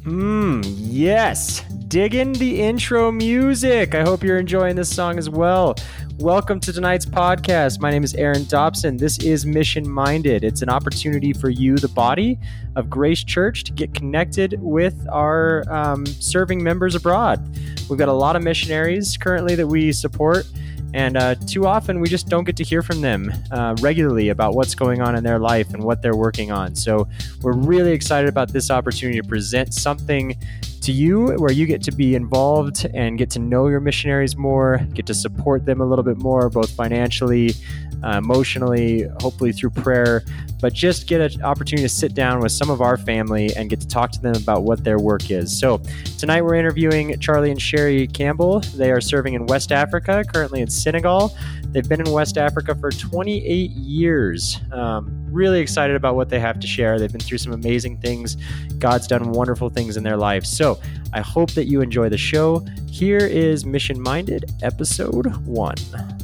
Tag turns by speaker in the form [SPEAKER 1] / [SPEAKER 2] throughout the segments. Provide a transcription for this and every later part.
[SPEAKER 1] Yes. Digging the intro music. I hope you're enjoying this song as well. Welcome to tonight's podcast. My name is Aaron Dobson. This is Mission Minded. It's an opportunity for you, the body of Grace Church, to get connected with our serving members abroad. We've got a lot of missionaries currently that we support. And too often we just don't get to hear from them regularly about what's going on in their life and what they're working on. So we're really excited about this opportunity to present something to you where you get to be involved and get to know your missionaries more, get to support them a little bit more, both financially, emotionally, hopefully through prayer, but just get an opportunity to sit down with some of our family and get to talk to them about what their work is. So tonight we're interviewing Charlie and Sherry Campbell. They are serving in West Africa, currently in Senegal. They've been in West Africa for 28 years. Really excited about what they have to share. They've been through some amazing things. God's done wonderful things in their lives. So I hope that you enjoy the show. Here is Mission Minded, Episode 1.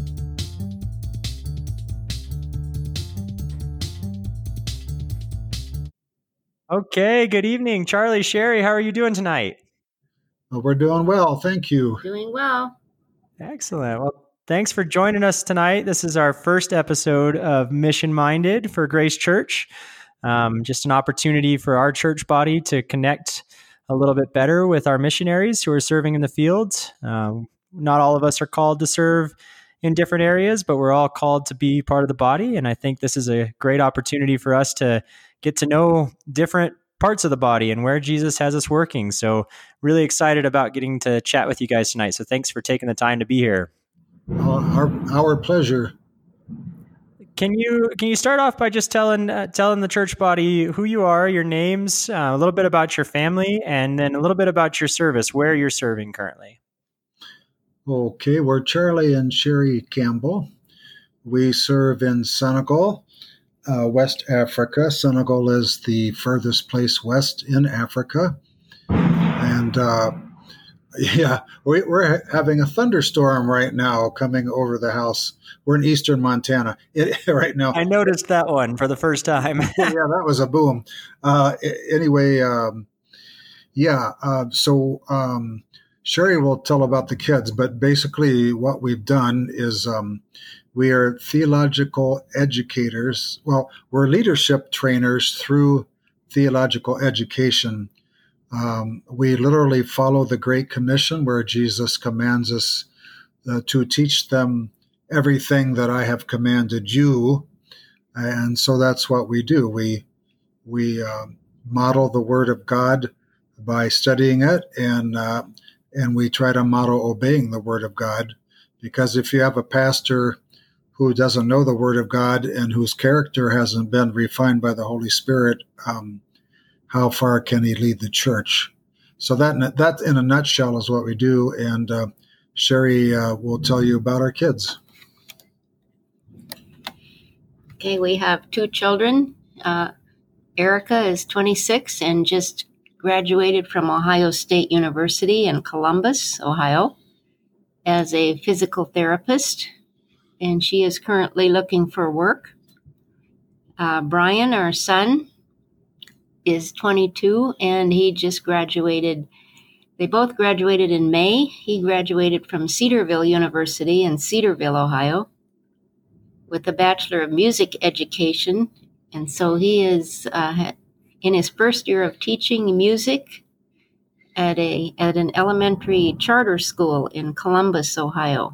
[SPEAKER 1] Okay, good evening, Charlie, Sherry. How are you doing tonight?
[SPEAKER 2] Well, we're doing well. Thank you.
[SPEAKER 3] Doing well.
[SPEAKER 1] Excellent. Well, thanks for joining us tonight. This is our first episode of Mission Minded for Grace Church. Just an opportunity for our church body to connect a little bit better with our missionaries who are serving in the field. Not all of us are called to serve in different areas, but we're all called to be part of the body. And I think this is a great opportunity for us to get to know different parts of the body and where Jesus has us working. So really excited about getting to chat with you guys tonight. So thanks for taking the time to be here.
[SPEAKER 2] Our pleasure.
[SPEAKER 1] Can you start off by just telling the church body who you are, your names, a little bit about your family, and then a little bit about your service, where you're serving currently?
[SPEAKER 2] Okay, we're Charlie and Sherry Campbell. We serve in Senegal, West Africa. Senegal is the furthest place west in Africa. And we're having a thunderstorm right now coming over the house. We're in eastern Montana right now.
[SPEAKER 1] I noticed that one for the first time.
[SPEAKER 2] Yeah, that was a boom. So Sherry will tell about the kids, but basically what we've done is we are theological educators. Well, we're leadership trainers through theological education. We literally follow the Great Commission where Jesus commands us to teach them everything that I have commanded you. And so that's what we do. We model the Word of God by studying it, and we try to model obeying the Word of God. Because if you have a pastor who doesn't know the Word of God and whose character hasn't been refined by the Holy Spirit, how far can he lead the church? So that in a nutshell is what we do. And Sherry will tell you about our kids.
[SPEAKER 3] Okay, we have two children. Erica is 26 and just graduated from Ohio State University in Columbus, Ohio, as a physical therapist, and she is currently looking for work. Brian, our son, is 22, and he just graduated. They both graduated in May. He graduated from Cedarville University in Cedarville, Ohio, with a Bachelor of Music Education. And so he is in his first year of teaching music at an elementary charter school in Columbus, Ohio.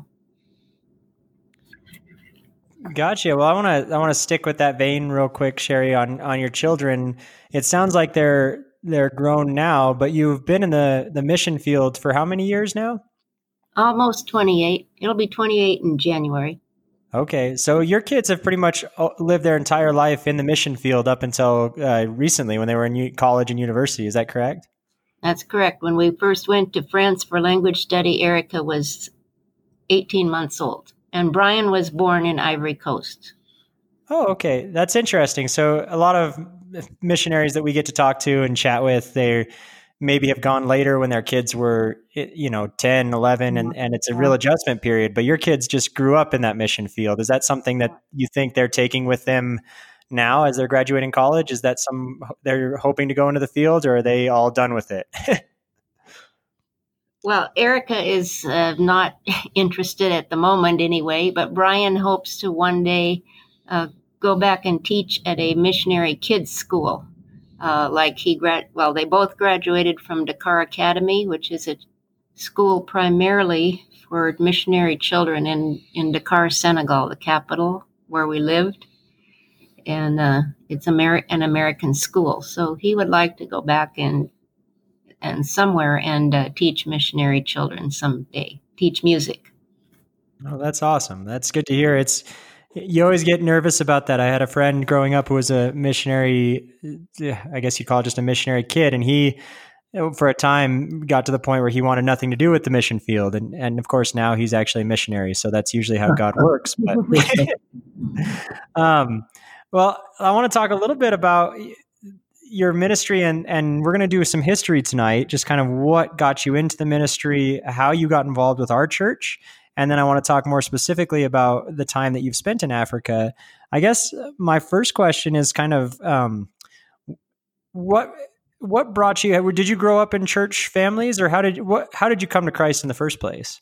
[SPEAKER 1] Gotcha. Well, I want to stick with that vein real quick, Sherry, on your children. It sounds like they're grown now, but you've been in the mission field for how many years now?
[SPEAKER 3] Almost 28. It'll be 28 in January.
[SPEAKER 1] Okay. So your kids have pretty much lived their entire life in the mission field up until recently when they were in college and university. Is that correct?
[SPEAKER 3] That's correct. When we first went to France for language study, Erica was 18 months old, and Brian was born in Ivory Coast.
[SPEAKER 1] Oh, okay. That's interesting. So a lot of missionaries that we get to talk to and chat with, they maybe have gone later when their kids were, 10, 11, and it's a real adjustment period. But your kids just grew up in that mission field. Is that something that you think they're taking with them now as they're graduating college? Is that they're hoping to go into the field, or are they all done with it?
[SPEAKER 3] Well, Erica is not interested at the moment anyway, but Brian hopes to one day go back and teach at a missionary kids school. They both graduated from Dakar Academy, which is a school primarily for missionary children in Dakar, Senegal, the capital where we lived. And it's an American school. So he would like to go back and somewhere and teach missionary children someday, teach music.
[SPEAKER 1] Oh, that's awesome. That's good to hear. You always get nervous about that. I had a friend growing up who was a missionary, I guess you'd call it just a missionary kid. And he, for a time, got to the point where he wanted nothing to do with the mission field. And of course, now he's actually a missionary. So that's usually how God works. But well, I want to talk a little bit about your ministry, and we're going to do some history tonight, just kind of what got you into the ministry, how you got involved with our church. And then I want to talk more specifically about the time that you've spent in Africa. I guess my first question is kind of what brought you? Did you grow up in church families, or how did you come to Christ in the first place?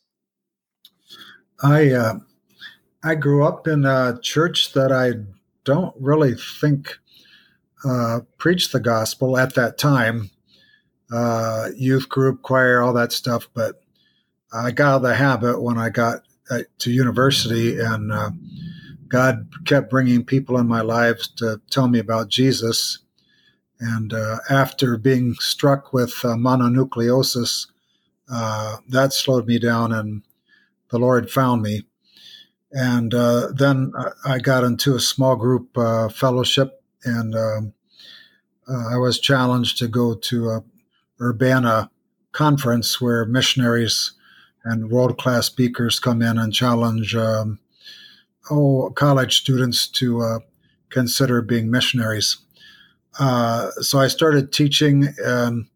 [SPEAKER 2] I grew up in a church that I don't really think preached the gospel at that time. Youth group, choir, all that stuff, but I got out of the habit when I got to university, and God kept bringing people in my lives to tell me about Jesus. And after being struck with mononucleosis, that slowed me down, and the Lord found me. And then I got into a small group fellowship, and I was challenged to go to a Urbana conference where missionaries and world-class speakers come in and challenge college students to consider being missionaries. So I started teaching and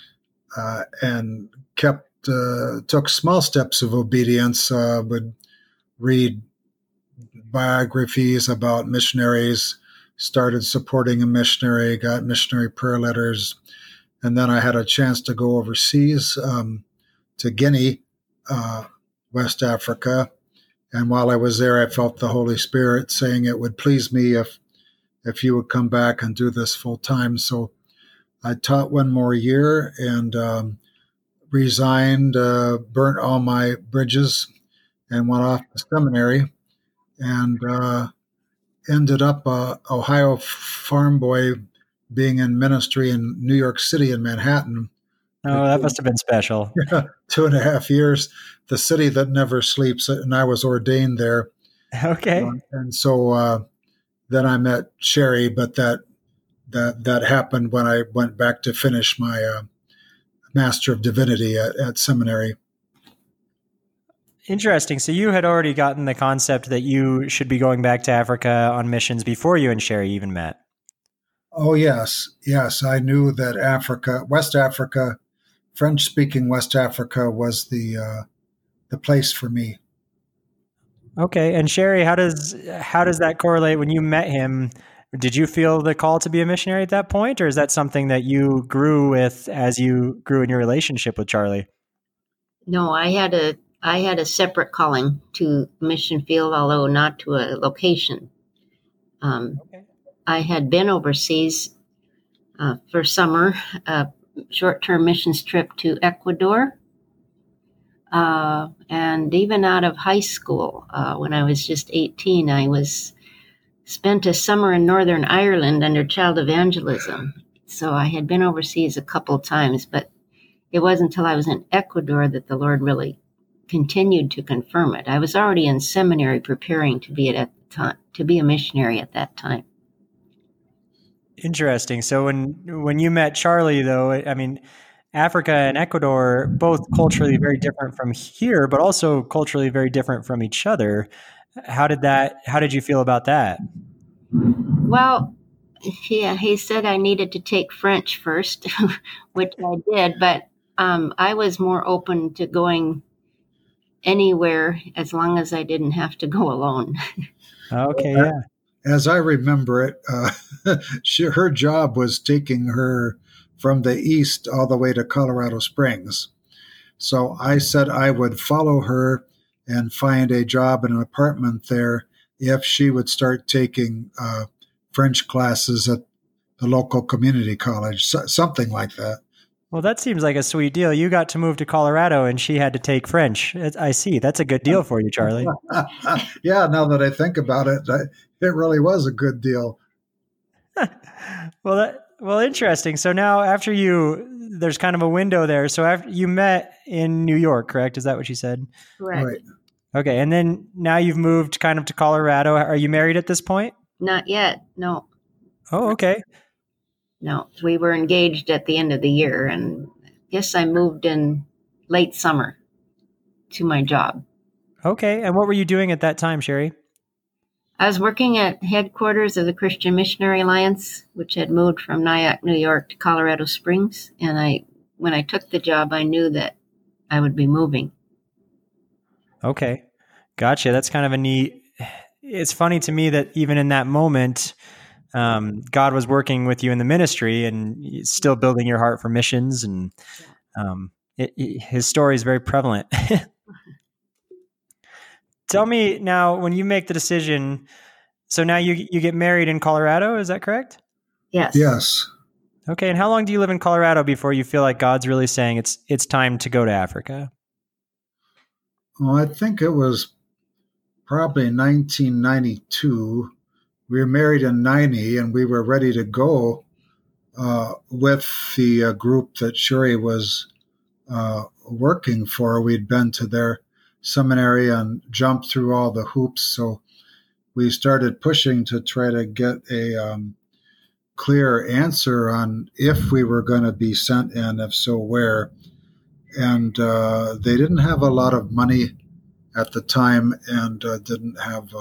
[SPEAKER 2] took small steps of obedience. Would read biographies about missionaries, started supporting a missionary, got missionary prayer letters, and then I had a chance to go overseas to Guinea, West Africa. And while I was there, I felt the Holy Spirit saying it would please me if you would come back and do this full time. So I taught one more year and resigned, burnt all my bridges, and went off to seminary, and ended up a Ohio farm boy being in ministry in New York City in Manhattan.
[SPEAKER 1] Oh, that must have been special.
[SPEAKER 2] 2.5 years, the city that never sleeps, and I was ordained there.
[SPEAKER 1] Okay.
[SPEAKER 2] And so then I met Sherry, but that happened when I went back to finish my Master of Divinity at seminary.
[SPEAKER 1] Interesting. So you had already gotten the concept that you should be going back to Africa on missions before you and Sherry even met.
[SPEAKER 2] Oh, yes. Yes. I knew that West Africa, French-speaking West Africa was the place for me.
[SPEAKER 1] Okay. And Sherry, how does that correlate when you met him? Did you feel the call to be a missionary at that point, or is that something that you grew with as you grew in your relationship with Charlie?
[SPEAKER 3] No, I had a separate calling to mission field, although not to a location. Okay. I had been overseas for summer, a short-term missions trip to Ecuador, and even out of high school, when I was just 18, I spent a summer in Northern Ireland under child evangelism. So I had been overseas a couple of times, but it wasn't until I was in Ecuador that the Lord really continued to confirm it. I was already in seminary preparing to be a missionary at that time.
[SPEAKER 1] Interesting. So when you met Charlie, though, I mean, Africa and Ecuador, both culturally very different from here, but also culturally very different from each other. How did you feel about that?
[SPEAKER 3] Well, yeah, he said I needed to take French first, which I did, but I was more open to going anywhere as long as I didn't have to go alone.
[SPEAKER 1] Okay, yeah.
[SPEAKER 2] as I remember it, her job was taking her from the east all the way to Colorado Springs. So I said I would follow her and find a job in an apartment there if she would start taking French classes at the local community college, something like that.
[SPEAKER 1] Well, that seems like a sweet deal. You got to move to Colorado and she had to take French. I see. That's a good deal for you, Charlie.
[SPEAKER 2] Yeah, now that I think about it, it really was a good deal.
[SPEAKER 1] Well, interesting. So now there's kind of a window there. So after you met in New York, correct? Is that what you said?
[SPEAKER 3] Correct.
[SPEAKER 2] Right.
[SPEAKER 1] Okay. And then now you've moved kind of to Colorado. Are you married at this point?
[SPEAKER 3] Not yet. No.
[SPEAKER 1] Oh, okay.
[SPEAKER 3] No, we were engaged at the end of the year, and I guess I moved in late summer to my job.
[SPEAKER 1] Okay. And what were you doing at that time, Sherry?
[SPEAKER 3] I was working at headquarters of the Christian Missionary Alliance, which had moved from Nyack, New York to Colorado Springs. And when I took the job, I knew that I would be moving.
[SPEAKER 1] Okay. Gotcha. That's kind of it's funny to me that even in that moment, God was working with you in the ministry and still building your heart for missions. And his story is very prevalent. Tell me now, when you make the decision, so now you get married in Colorado, is that correct?
[SPEAKER 3] Yes.
[SPEAKER 2] Yes.
[SPEAKER 1] Okay. And how long do you live in Colorado before you feel like God's really saying it's time to go to Africa?
[SPEAKER 2] Well, I think it was probably 1992. We were married in 90, and we were ready to go with the group that Sherry was working for. We'd been to their seminary and jumped through all the hoops. So we started pushing to try to get a clear answer on if we were going to be sent, and if so, where. And they didn't have a lot of money at the time, and didn't have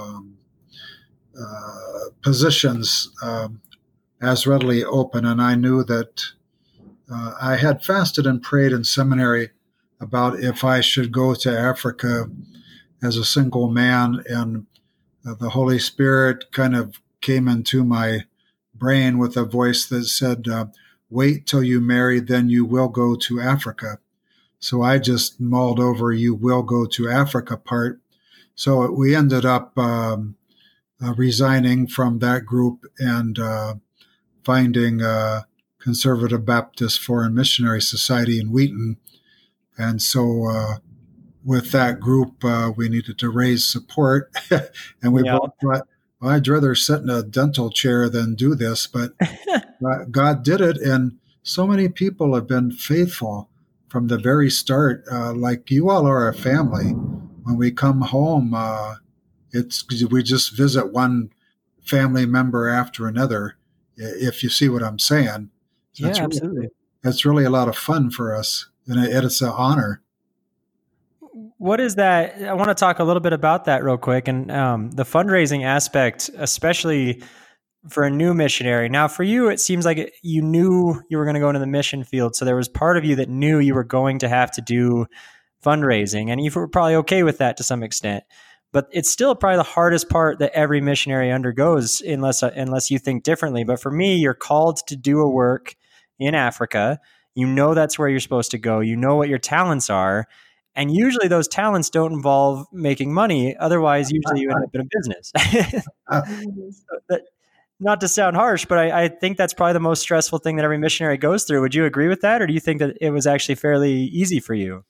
[SPEAKER 2] positions as readily open. And I knew that I had fasted and prayed in seminary about if I should go to Africa as a single man, and the Holy Spirit kind of came into my brain with a voice that said, wait till you marry, then you will go to Africa. So I just mulled over "you will go to Africa" part. So we ended up resigning from that group and finding Conservative Baptist Foreign Missionary Society in Wheaton. And so with that group, we needed to raise support. And we both thought, well, I'd rather sit in a dental chair than do this. But God did it. And so many people have been faithful from the very start. Like you all are a family. When we come home, we just visit one family member after another, if you see what I'm saying. So
[SPEAKER 1] yeah, absolutely.
[SPEAKER 2] It's really a lot of fun for us, and it's an honor.
[SPEAKER 1] What is that? I want to talk a little bit about that real quick, and the fundraising aspect, especially for a new missionary. Now, for you, it seems like you knew you were going to go into the mission field, so there was part of you that knew you were going to have to do fundraising, and you were probably okay with that to some extent. But it's still probably the hardest part that every missionary undergoes, unless you think differently. But for me, you're called to do a work in Africa. You know that's where you're supposed to go. You know what your talents are. And usually those talents don't involve making money. Otherwise, usually you end up in a business. Not to sound harsh, but I think that's probably the most stressful thing that every missionary goes through. Would you agree with that? Or do you think that it was actually fairly easy for you?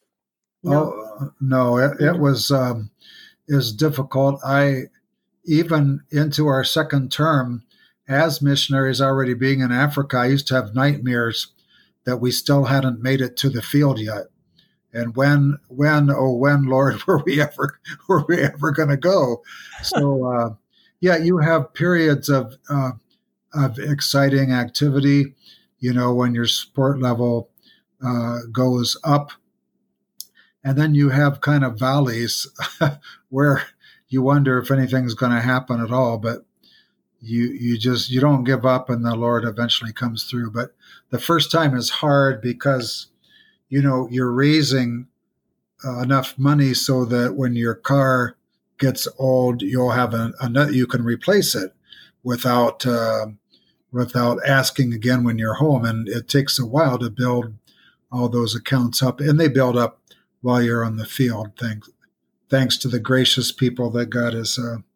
[SPEAKER 2] No, it was difficult. Even into our second term as missionaries, already being in Africa, I used to have nightmares that we still hadn't made it to the field yet. And when, Lord, were we ever going to go? So, you have periods of exciting activity, when your support level goes up. And then you have kind of valleys where you wonder if anything's going to happen at all, but you don't give up, and the Lord eventually comes through. But the first time is hard because, you're raising enough money so that when your car gets old, you'll have another, you can replace it without asking again when you're home. And it takes a while to build all those accounts up, and they build up while you're on the field. Thanks to the gracious people that God has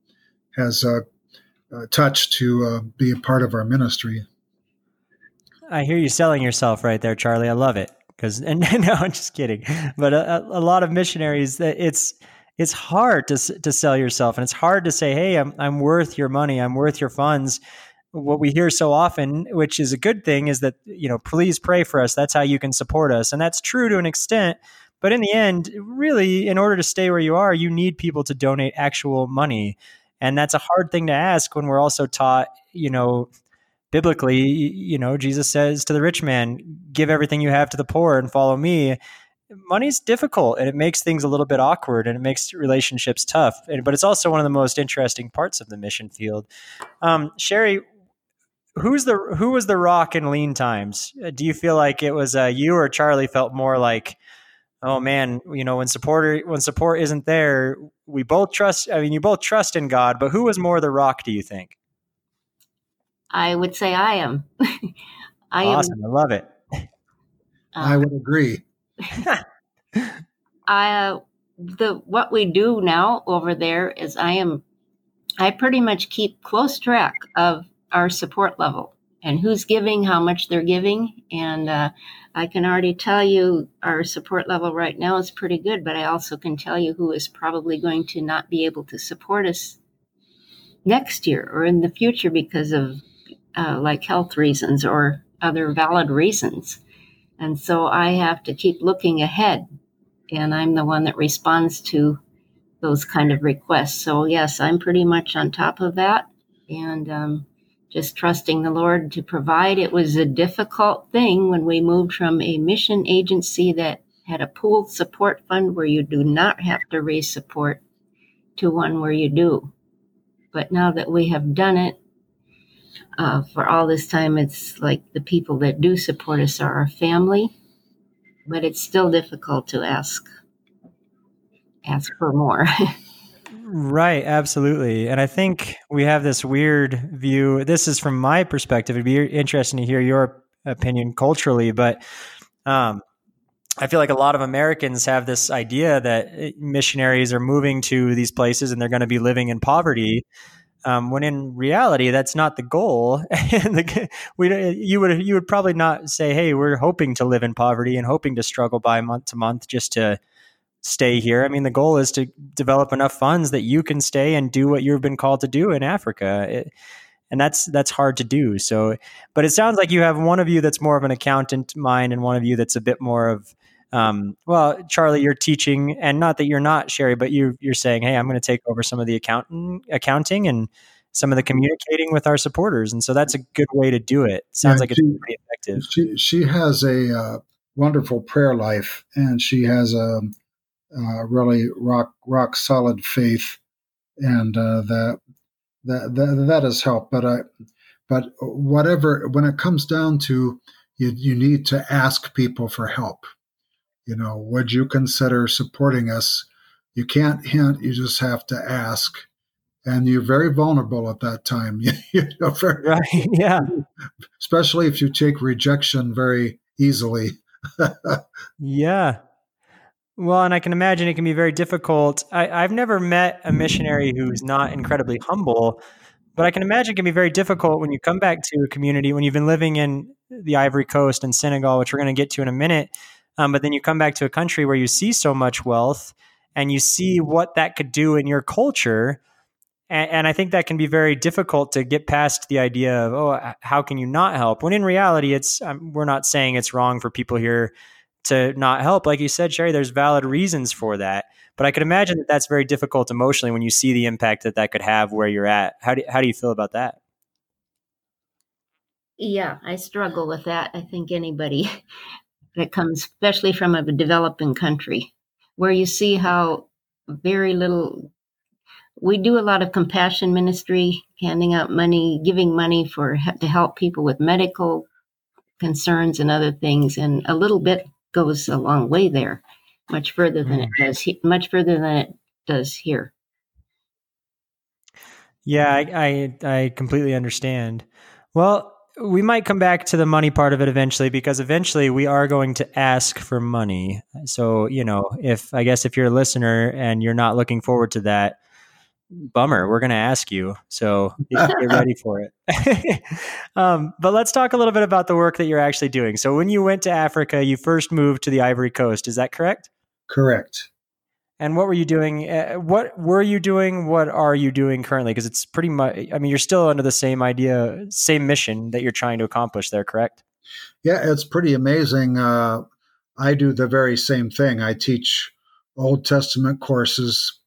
[SPEAKER 2] touched to be a part of our ministry.
[SPEAKER 1] I hear you selling yourself right there, Charlie. I love it. And no, I'm just kidding. But a lot of missionaries, it's hard to sell yourself, and it's hard to say, "Hey, I'm worth your money. I'm worth your funds." What we hear so often, which is a good thing, is that, please pray for us. That's how you can support us, and that's true to an extent. But in the end, really, in order to stay where you are, you need people to donate actual money, and that's a hard thing to ask when we're also taught, biblically, Jesus says to the rich man, give everything you have to the poor and follow me. Money's difficult, and it makes things a little bit awkward, and it makes relationships tough. But it's also one of the most interesting parts of the mission field. Sherry, who was the rock in lean times? Do you feel like it was you, or Charlie felt more like, oh man, when support isn't there, we both trust. I mean, you both trust in God, but who was more the rock, do you think?
[SPEAKER 3] I would say I am.
[SPEAKER 1] Awesome. I love it.
[SPEAKER 2] I would agree.
[SPEAKER 3] What we do now over there is I pretty much keep close track of our support level and who's giving, how much they're giving. And I can already tell you our support level right now is pretty good, but I also can tell you who is probably going to not be able to support us next year or in the future because of like health reasons or other valid reasons. And so I have to keep looking ahead, and I'm the one that responds to those kind of requests. So yes, I'm pretty much on top of that, and just trusting the Lord to provide. It was a difficult thing when we moved from a mission agency that had a pooled support fund where you do not have to raise support to one where you do. But now that we have done it, for all this time, it's like the people that do support us are our family, but it's still difficult to ask for more.
[SPEAKER 1] Right, absolutely. And I think we have this weird view. This is from my perspective. It'd be interesting to hear your opinion culturally, but I feel like a lot of Americans have this idea that missionaries are moving to these places and they're going to be living in poverty. When in reality, that's not the goal. And you would probably not say, "Hey, we're hoping to live in poverty and hoping to struggle by month to month just to stay here." I mean, the goal is to develop enough funds that you can stay and do what you've been called to do in Africa, and that's hard to do. So, but it sounds like you have one of you that's more of an accountant mind, and one of you that's a bit more of well, Charlie, you're teaching, and not that you're not, Sherry, but you're saying, "Hey, I'm going to take over some of the accounting and some of the communicating with our supporters," and so that's a good way to do it. Sounds like it's pretty effective.
[SPEAKER 2] She has a wonderful prayer life, and she has a really rock solid faith, and that has helped. But whatever, when it comes down to you need to ask people for help. Would you consider supporting us? You can't hint, you just have to ask. And you're very vulnerable at that time.
[SPEAKER 1] Right, yeah.
[SPEAKER 2] Especially if you take rejection very easily.
[SPEAKER 1] Yeah. Well, and I can imagine it can be very difficult. I've never met a missionary who's not incredibly humble, but I can imagine it can be very difficult when you come back to a community, when you've been living in the Ivory Coast and Senegal, which we're going to get to in a minute. But then you come back to a country where you see so much wealth and you see what that could do in your culture. And I think that can be very difficult to get past the idea of, oh, how can you not help? When in reality, we're not saying it's wrong for people here to not help. Like you said, Sherry, there's valid reasons for that. But I could imagine that that's very difficult emotionally when you see the impact that could have where you're at. How do you feel about that?
[SPEAKER 3] Yeah, I struggle with that. I think anybody that comes, especially from a developing country, where you see how very little, we do a lot of compassion ministry, handing out money, giving money to help people with medical concerns and other things, and a little bit goes a long way there, much further than it does here.
[SPEAKER 1] Yeah, I completely understand. Well, we might come back to the money part of it eventually, because eventually we are going to ask for money. So, if you're a listener and you're not looking forward to that, bummer, we're going to ask you. So get ready for it. But let's talk a little bit about the work that you're actually doing. So when you went to Africa, you first moved to the Ivory Coast. Is that correct?
[SPEAKER 2] Correct.
[SPEAKER 1] And what were you doing? What were you doing? What are you doing currently? Because it's pretty much, you're still under the same idea, same mission that you're trying to accomplish there, correct?
[SPEAKER 2] Yeah, it's pretty amazing. I do the very same thing. I teach Old Testament courses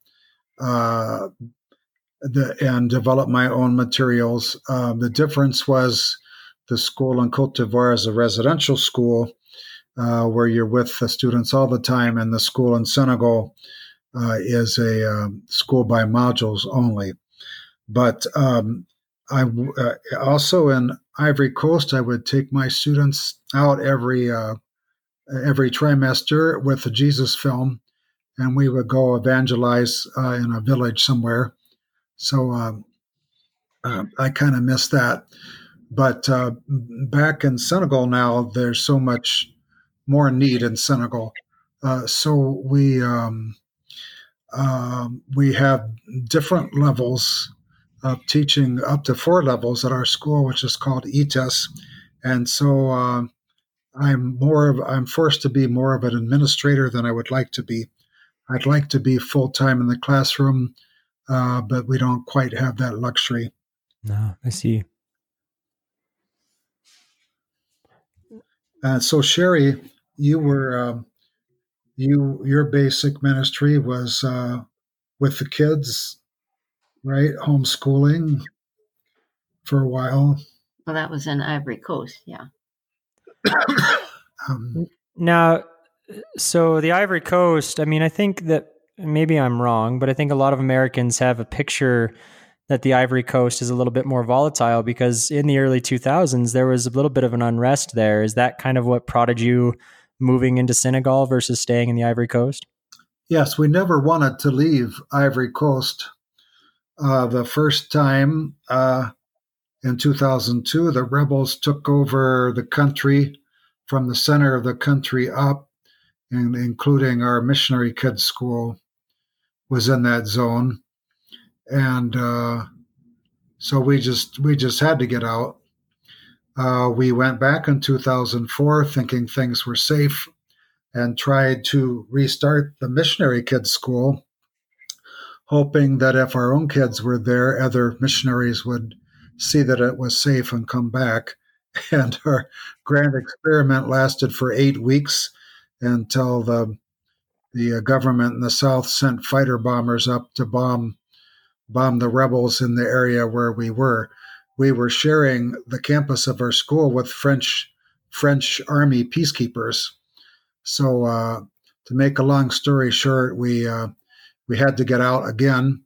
[SPEAKER 2] and develop my own materials. The difference was the school in Cote d'Ivoire is a residential school where you're with the students all the time, and the school in Senegal is a school by modules only. But I also in Ivory Coast, I would take my students out every trimester with a Jesus film, and we would go evangelize in a village somewhere. So I kind of miss that. But back in Senegal now, there's so much more need in Senegal. So we have different levels of teaching, up to 4 levels at our school, which is called ETES. And so I'm forced to be more of an administrator than I would like to be. I'd like to be full time in the classroom, but we don't quite have that luxury.
[SPEAKER 1] No, I see.
[SPEAKER 2] So Sherry, you were your basic ministry was with the kids, right? Homeschooling for a while.
[SPEAKER 3] Well, that was in Ivory Coast, yeah.
[SPEAKER 1] Now, so the Ivory Coast, I think that maybe I'm wrong, but I think a lot of Americans have a picture that the Ivory Coast is a little bit more volatile, because in the early 2000s, there was a little bit of an unrest there. Is that kind of what prodded you moving into Senegal versus staying in the Ivory Coast?
[SPEAKER 2] Yes, we never wanted to leave Ivory Coast. The first time in 2002, the rebels took over the country from the center of the country up, and including our missionary kids school was in that zone. And so we just had to get out. We went back in 2004 thinking things were safe and tried to restart the missionary kids school, hoping that if our own kids were there, other missionaries would see that it was safe and come back. And our grand experiment lasted for 8 weeks until the government in the South sent fighter bombers up to bomb the rebels in the area where we were. We were sharing the campus of our school with French Army peacekeepers. So to make a long story short, we had to get out again,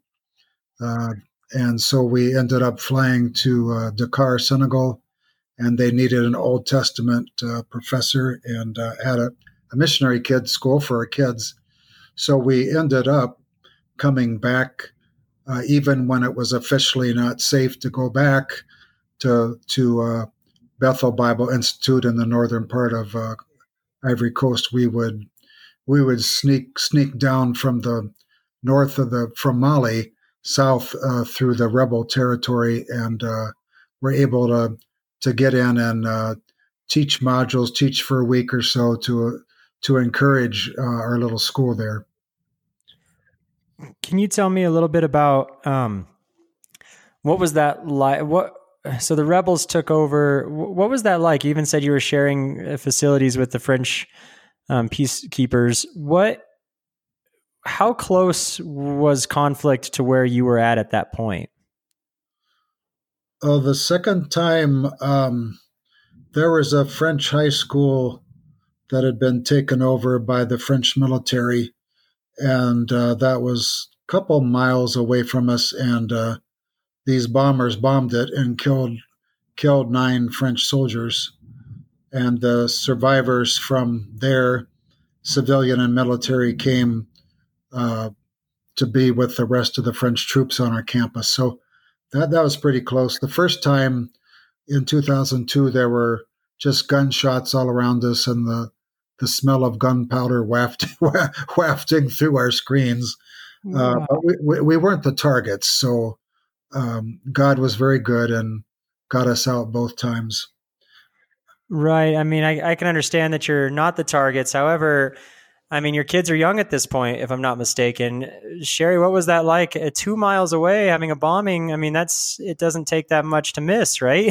[SPEAKER 2] and so we ended up flying to Dakar, Senegal, and they needed an Old Testament professor and had a missionary kids school for our kids. So we ended up coming back, even when it was officially not safe to go back to Bethel Bible Institute in the northern part of Ivory Coast. We would sneak down from the north from Mali south through the rebel territory, and were able to get in and teach modules, teach for a week or so to encourage our little school there.
[SPEAKER 1] Can you tell me a little bit about what was that like? So the rebels took over. What was that like? You even said you were sharing facilities with the French peacekeepers. How close was conflict to where you were at that point?
[SPEAKER 2] The second time, there was a French high school that had been taken over by the French military, and that was a couple miles away from us, and these bombers bombed it and killed 9 French soldiers. And the survivors from there, civilian and military, came to be with the rest of the French troops on our campus. So That was pretty close. The first time in 2002, there were just gunshots all around us, and the smell of gunpowder wafting through our screens.
[SPEAKER 1] Wow.
[SPEAKER 2] But we weren't the targets, so God was very good and got us out both times.
[SPEAKER 1] Right. I mean, I can understand that you're not the targets. However, I mean, your kids are young at this point, if I'm not mistaken. Sherry, what was that like? 2 miles away, having a bombing. I mean, it doesn't take that much to miss, right?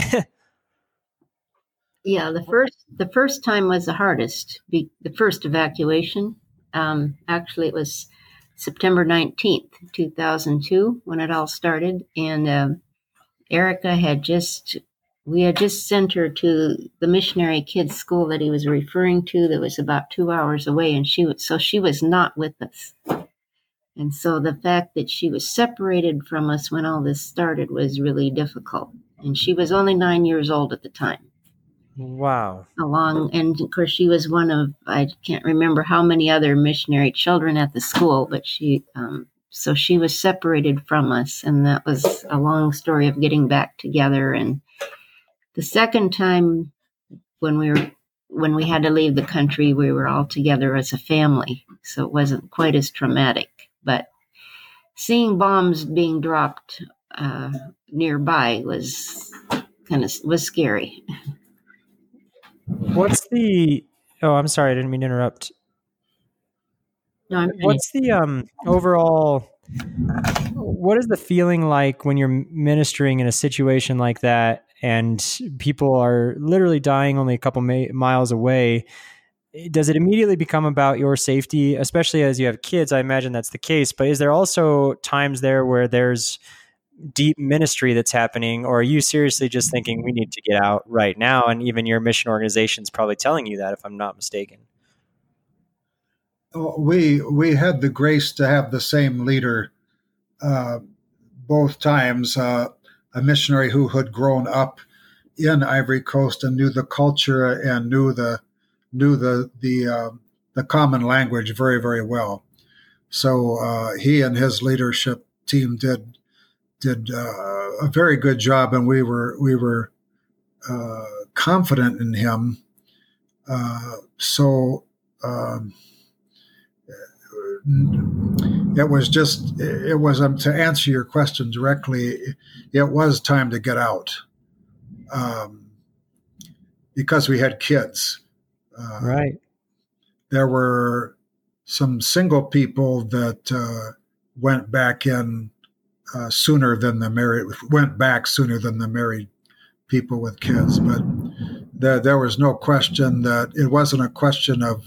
[SPEAKER 3] Yeah, the first time was the hardest. The first evacuation. Actually, it was September 19th, 2002, when it all started, and Erica we had just sent her to the missionary kids school that he was referring to, that was about 2 hours away, and she was not with us. And so the fact that she was separated from us when all this started was really difficult. And she was only 9 years old at the time.
[SPEAKER 1] Wow.
[SPEAKER 3] And of course she was one of, I can't remember how many other missionary children at the school, but so she was separated from us, and that was a long story of getting back together. And the second time when we had to leave the country, we were all together as a family, so it wasn't quite as traumatic. But seeing bombs being dropped nearby was scary.
[SPEAKER 1] Oh, I'm sorry, I didn't mean to interrupt.
[SPEAKER 3] No,
[SPEAKER 1] What's the overall, what is the feeling like when you're ministering in a situation like that and people are literally dying only a couple miles away? Does it immediately become about your safety, especially as you have kids? I imagine that's the case, but is there also times there where there's deep ministry that's happening, or are you seriously just thinking we need to get out right now? And even your mission organization is probably telling you that, if I'm not mistaken.
[SPEAKER 2] We had the grace to have the same leader both times, a missionary who had grown up in Ivory Coast and knew the culture and knew the common language very, very well. So he and his leadership team did a very good job, and we were confident in him. It was to answer your question directly, it was time to get out because we had kids.
[SPEAKER 1] Right.
[SPEAKER 2] There were some single people that went back sooner than the married people with kids, but there was no question that it wasn't a question of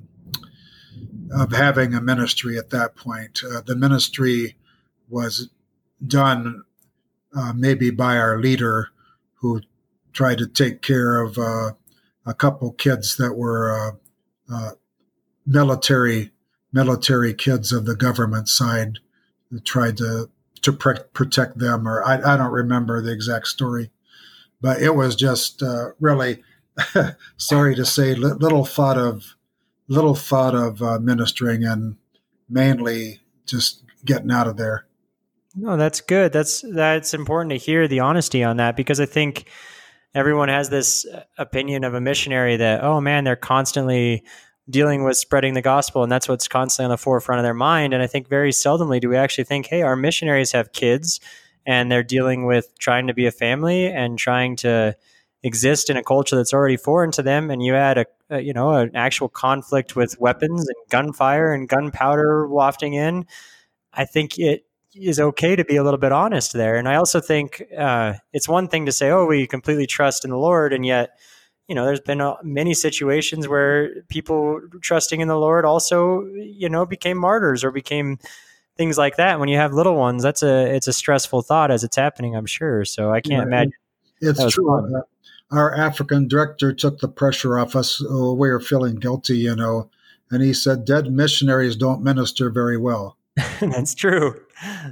[SPEAKER 2] having a ministry at that point. The ministry was done maybe by our leader, who tried to take care of a couple kids that were military kids of the government side, who tried to protect them, or I don't remember the exact story, but it was just really, sorry to say, little thought of ministering, and mainly just getting out of there.
[SPEAKER 1] No, that's good. That's important to hear the honesty on that, because I think everyone has this opinion of a missionary that, oh man, they're constantly dealing with spreading the gospel, and that's what's constantly on the forefront of their mind. And I think very seldomly do we actually think, hey, our missionaries have kids and they're dealing with trying to be a family and trying to exist in a culture that's already foreign to them. And you add an actual conflict with weapons and gunfire and gunpowder wafting in. I think it is okay to be a little bit honest there. And I also think it's one thing to say, oh, we completely trust in the Lord, and yet, there's been many situations where people trusting in the Lord also, became martyrs or became things like that. When you have little ones, it's a stressful thought as it's happening, I'm sure. So I can't imagine.
[SPEAKER 2] It's true. Our African director took the pressure off us. We were feeling guilty, and he said, dead missionaries don't minister very well.
[SPEAKER 1] That's true.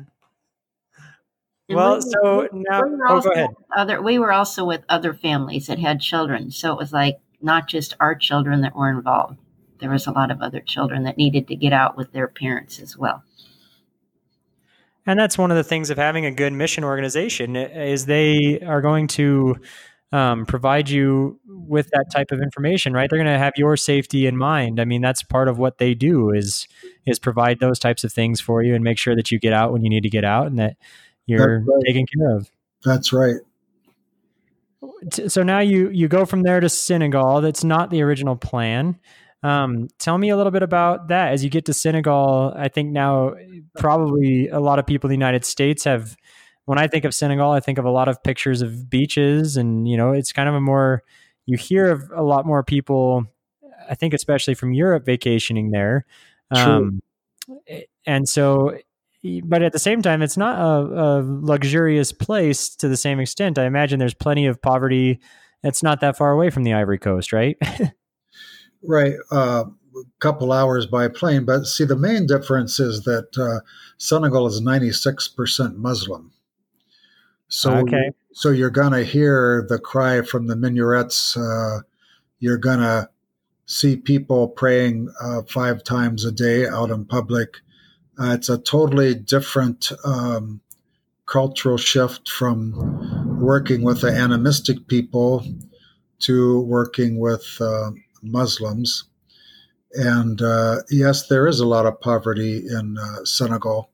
[SPEAKER 1] Well, so now, go ahead.
[SPEAKER 3] We were also with other families that had children. So it was like not just our children that were involved. There was a lot of other children that needed to get out with their parents as well.
[SPEAKER 1] And that's one of the things of having a good mission organization is they are going to provide you with that type of information, right? They're going to have your safety in mind. I mean, that's part of what they do is provide those types of things for you and make sure that you get out when you need to get out and that you're taken care of.
[SPEAKER 2] That's right.
[SPEAKER 1] So now you go from there to Senegal. That's not the original plan. Tell me a little bit about that. As you get to Senegal, I think now probably a lot of people in the United States have, when I think of Senegal, I think of a lot of pictures of beaches and, it's kind of you hear of a lot more people, I think, especially from Europe vacationing there.
[SPEAKER 2] True.
[SPEAKER 1] And so, but at the same time, it's not a luxurious place to the same extent. I imagine there's plenty of poverty. It's not that far away from the Ivory Coast, right?
[SPEAKER 2] Right. A couple hours by plane. But see, the main difference is that Senegal is 96% Muslim. So, so you're going to hear the cry from the minarets. You're going to see people praying 5 times a day out in public. It's a totally different cultural shift from working with the animistic people to working with Muslims. And yes, there is a lot of poverty in Senegal.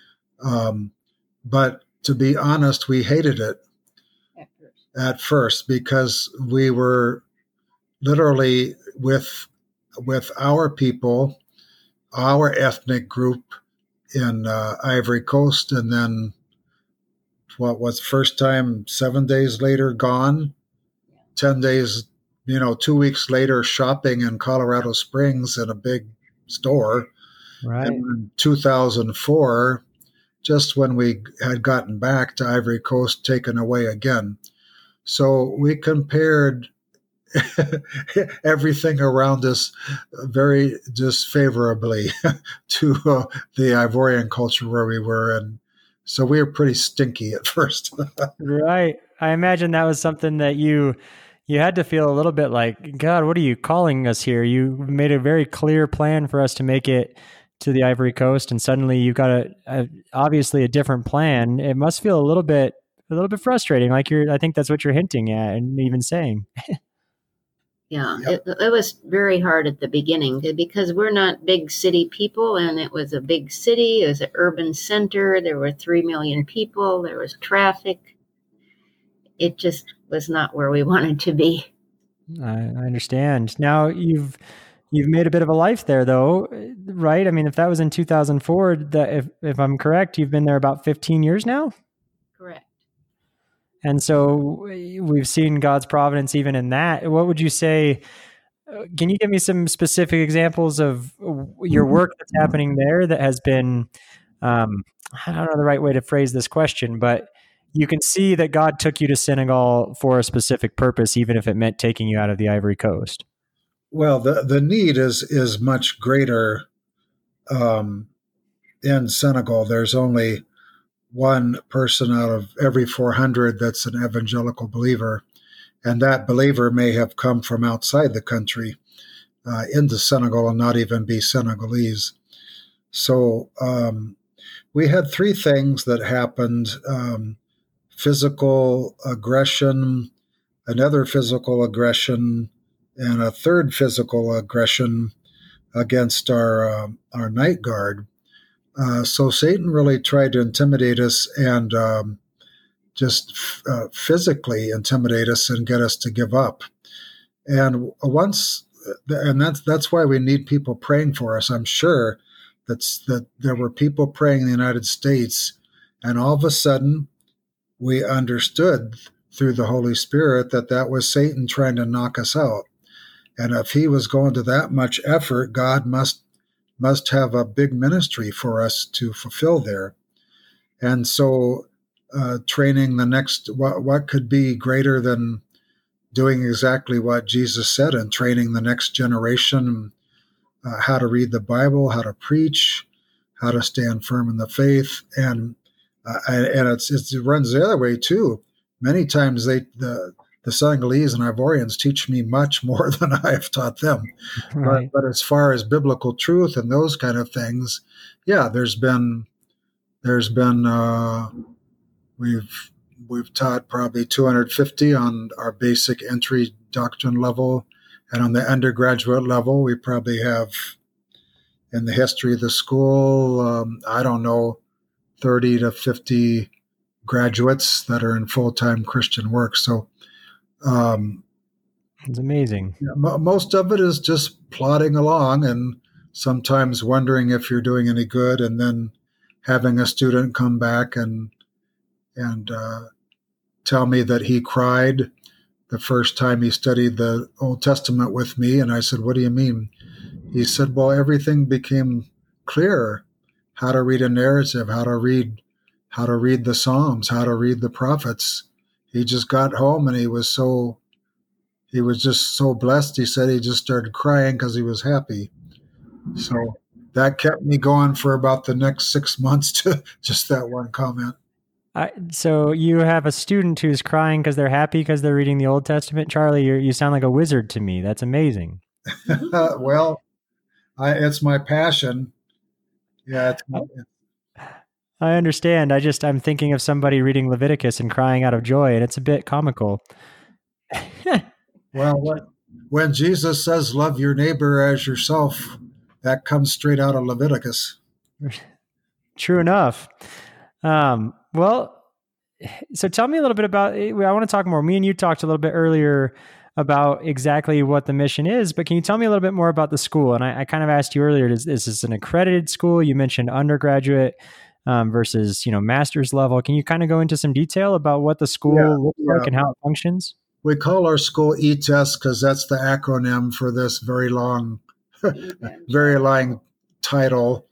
[SPEAKER 2] But to be honest, we hated it at first because we were literally with our people, our ethnic group in Ivory Coast, and then what was first time 7 days later gone, 10 days, 2 weeks later shopping in Colorado Springs in a big store.
[SPEAKER 1] Right.
[SPEAKER 2] And in 2004, just when we had gotten back to Ivory Coast, taken away again. So we compared everything around us very disfavorably to the Ivorian culture where we were. And so we were pretty stinky at first.
[SPEAKER 1] Right. I imagine that was something that you had to feel a little bit like, God, what are you calling us here? You made a very clear plan for us to make it to the Ivory Coast, and suddenly you've got obviously a different plan. It must feel a little bit frustrating. Like I think that's what you're hinting at and even saying.
[SPEAKER 3] Yeah, yep. It was very hard at the beginning because we're not big city people, and it was a big city. It was an urban center. There were 3 million people. There was traffic. It just was not where we wanted to be.
[SPEAKER 1] I understand. Now you've made a bit of a life there, though, right? I mean, if that was in 2004, if I'm correct, you've been there about 15 years now?
[SPEAKER 3] Correct.
[SPEAKER 1] And so we've seen God's providence even in that. What would you say? Can you give me some specific examples of your work that's happening there that has been, I don't know the right way to phrase this question, but you can see that God took you to Senegal for a specific purpose, even if it meant taking you out of the Ivory Coast.
[SPEAKER 2] Well, the need is much greater in Senegal. There's only one person out of every 400 that's an evangelical believer, and that believer may have come from outside the country into Senegal and not even be Senegalese. So we had 3 things that happened: physical aggression, another physical aggression, and a third physical aggression against our night guard. So Satan really tried to intimidate us and just physically intimidate us and get us to give up. And that's why we need people praying for us. I'm sure that there were people praying in the United States, and all of a sudden we understood through the Holy Spirit that was Satan trying to knock us out. And if he was going to that much effort, God must have a big ministry for us to fulfill there. And so training the next, what could be greater than doing exactly what Jesus said and training the next generation how to read the Bible, how to preach, how to stand firm in the faith. And it runs the other way too. Many times the Senegalese and Ivorians teach me much more than I have taught them. Right. But as far as biblical truth and those kind of things, yeah, there's been There's been we've taught probably 250 on our basic entry doctrine level, and on the undergraduate level, we probably have in the history of the school, I don't know, 30 to 50 graduates that are in full-time Christian work. So
[SPEAKER 1] it's amazing.
[SPEAKER 2] Most of it is just plodding along and sometimes wondering if you're doing any good, and then having a student come back and tell me that he cried the first time he studied the Old Testament with me. And I said, "What do you mean?" He said, "Well, everything became clear. How to read a narrative, how to read the Psalms, how to read the prophets." He just got home and he was just so blessed. He said he just started crying because he was happy. So that kept me going for about the next 6 months to just that one comment.
[SPEAKER 1] So you have a student who's crying because they're happy because they're reading the Old Testament. Charlie, you sound like a wizard to me. That's amazing.
[SPEAKER 2] Well, it's my passion. Yeah.
[SPEAKER 1] I understand. I'm thinking of somebody reading Leviticus and crying out of joy, and it's a bit comical.
[SPEAKER 2] Well, when Jesus says, "Love your neighbor as yourself," that comes straight out of Leviticus.
[SPEAKER 1] True enough. Well, so tell me a little bit about, I want to talk more. Me and you talked a little bit earlier about exactly what the mission is, but can you tell me a little bit more about the school? And I kind of asked you earlier, is this an accredited school? You mentioned undergraduate versus, master's level. Can you kind of go into some detail about what the school looks like and how it functions?
[SPEAKER 2] We call our school ETEST because that's the acronym for this very long title.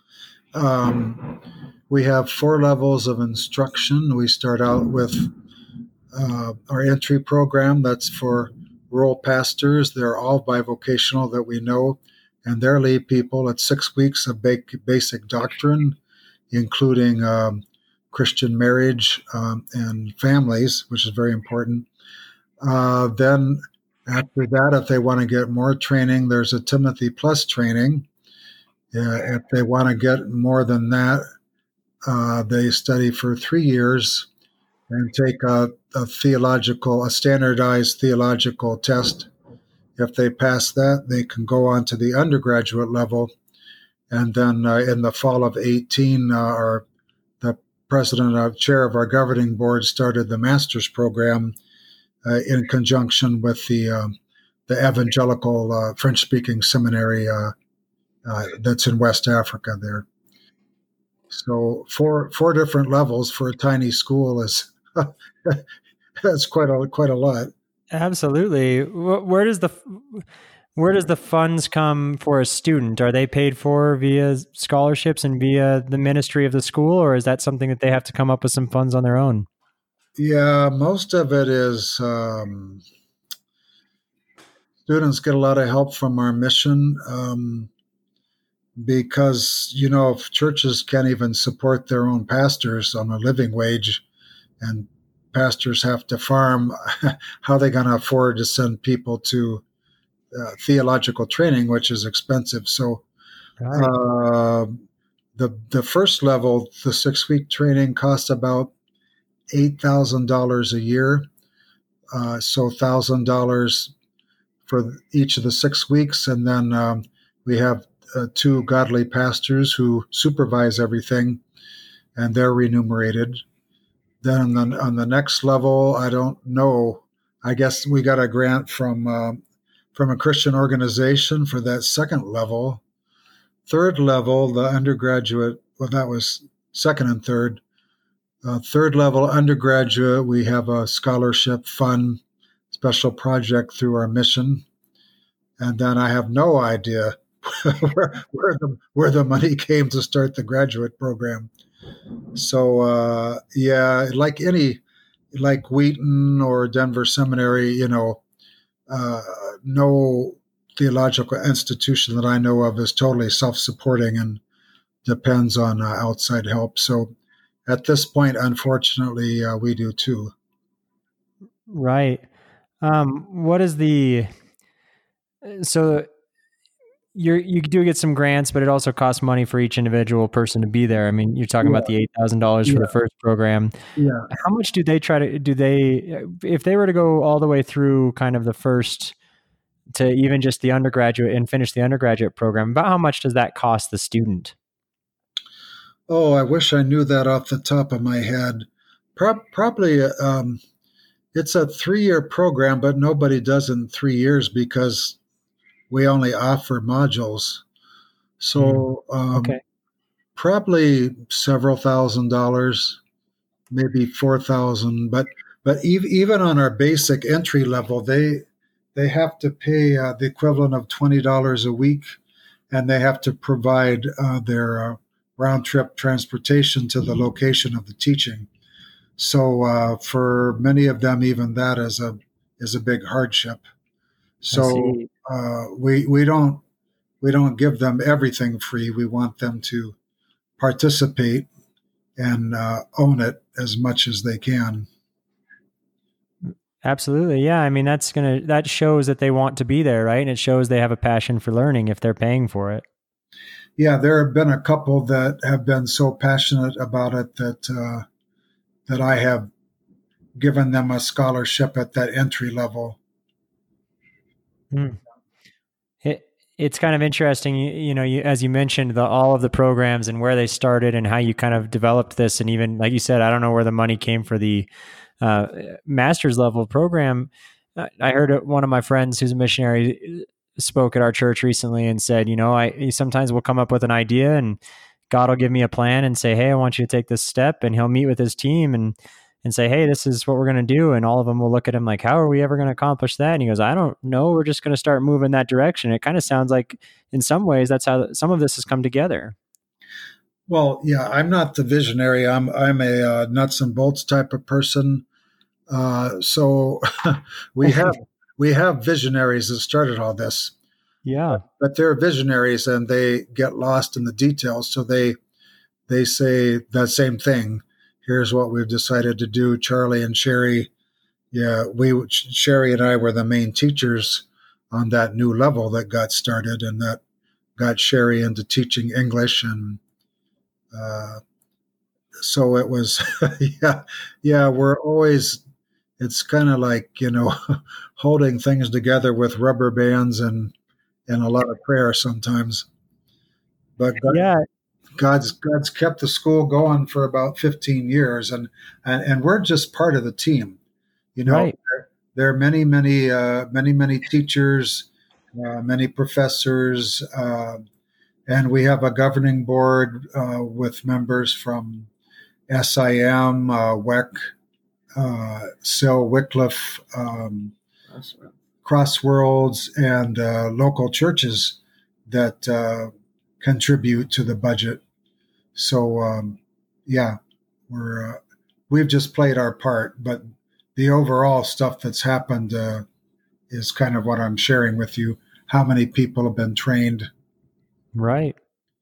[SPEAKER 2] We have 4 levels of instruction. We start out with our entry program. That's for rural pastors. They're all bivocational that we know, and they're lay people. It's 6 weeks of basic doctrine, including Christian marriage and families, which is very important. Then after that, if they want to get more training, there's a Timothy Plus training. If they want to get more than that, they study for 3 years and take a standardized theological test. If they pass that, they can go on to the undergraduate level. And then in the fall of 18, the chair of our governing board started the master's program in conjunction with the evangelical French-speaking seminary that's in West Africa there. So four different levels for a tiny school is that's quite a lot.
[SPEAKER 1] Absolutely. Where does the funds come for a student? Are they paid for via scholarships and via the ministry of the school, or is that something that they have to come up with some funds on their own?
[SPEAKER 2] Yeah, most of it is students get a lot of help from our mission because, if churches can't even support their own pastors on a living wage and pastors have to farm, how are they going to afford to send people to theological training, which is expensive? So the first level, the 6-week training costs about $8,000 a year. So $1,000 for each of the 6 weeks. And then we have 2 godly pastors who supervise everything, and they're remunerated. Then on the next level, I don't know. I guess we got a grant from a Christian organization for that second level. Third level, the undergraduate, well, that was second and third. Third level undergraduate, we have a scholarship fund, special project through our mission. And then I have no idea where the money came to start the graduate program. So like Wheaton or Denver Seminary, no theological institution that I know of is totally self-supporting and depends on outside help. So at this point, unfortunately, we do too.
[SPEAKER 1] Right. So you do get some grants, but it also costs money for each individual person to be there. I mean, you're talking about the $8,000 for the first program.
[SPEAKER 2] Yeah.
[SPEAKER 1] How much do they if they were to go all the way through kind of the first to even just the undergraduate and finish the undergraduate program, about how much does that cost the student?
[SPEAKER 2] Oh, I wish I knew that off the top of my head. Probably it's a 3-year program, but nobody does it in 3 years because we only offer modules. So
[SPEAKER 1] Okay.
[SPEAKER 2] probably several $1,000s, maybe 4,000. But even on our basic entry level, they have to pay the equivalent of $20 a week, and they have to provide their round trip transportation to the location of the teaching. So for many of them, even that is a big hardship. So we don't give them everything free. We want them to participate and own it as much as they can.
[SPEAKER 1] Absolutely. Yeah. I mean, that shows that they want to be there, right? And it shows they have a passion for learning if they're paying for it.
[SPEAKER 2] Yeah, there have been a couple that have been so passionate about it that I have given them a scholarship at that entry level.
[SPEAKER 1] It's kind of interesting, as you mentioned, all of the programs and where they started and how you kind of developed this. And even like you said, I don't know where the money came for the master's level program. I heard one of my friends who's a missionary spoke at our church recently and said, I sometimes will come up with an idea and God will give me a plan and say, hey, I want you to take this step. And he'll meet with his team and say, hey, this is what we're going to do. And all of them will look at him like, how are we ever going to accomplish that? And he goes, I don't know. We're just going to start moving that direction. It kind of sounds like in some ways that's how some of this has come together.
[SPEAKER 2] Well, yeah, I'm not the visionary. I'm a nuts and bolts type of person. So we have visionaries that started all this.
[SPEAKER 1] Yeah.
[SPEAKER 2] But they're visionaries and they get lost in the details. So they say the same thing. Here's what we've decided to do. Charlie and Sherry, Sherry and I were the main teachers on that new level that got started, and that got Sherry into teaching English. And so it was, we're always, it's kind of like, holding things together with rubber bands and a lot of prayer sometimes. But God's kept the school going for about 15 years, and we're just part of the team.
[SPEAKER 1] Right.
[SPEAKER 2] There are many teachers, many professors, and we have a governing board with members from SIM, WEC, SIL, Wycliffe, Crossworlds, and local churches that contribute to the budget. So, we've just played our part, but the overall stuff that's happened is kind of what I'm sharing with you. How many people have been trained?
[SPEAKER 1] Right.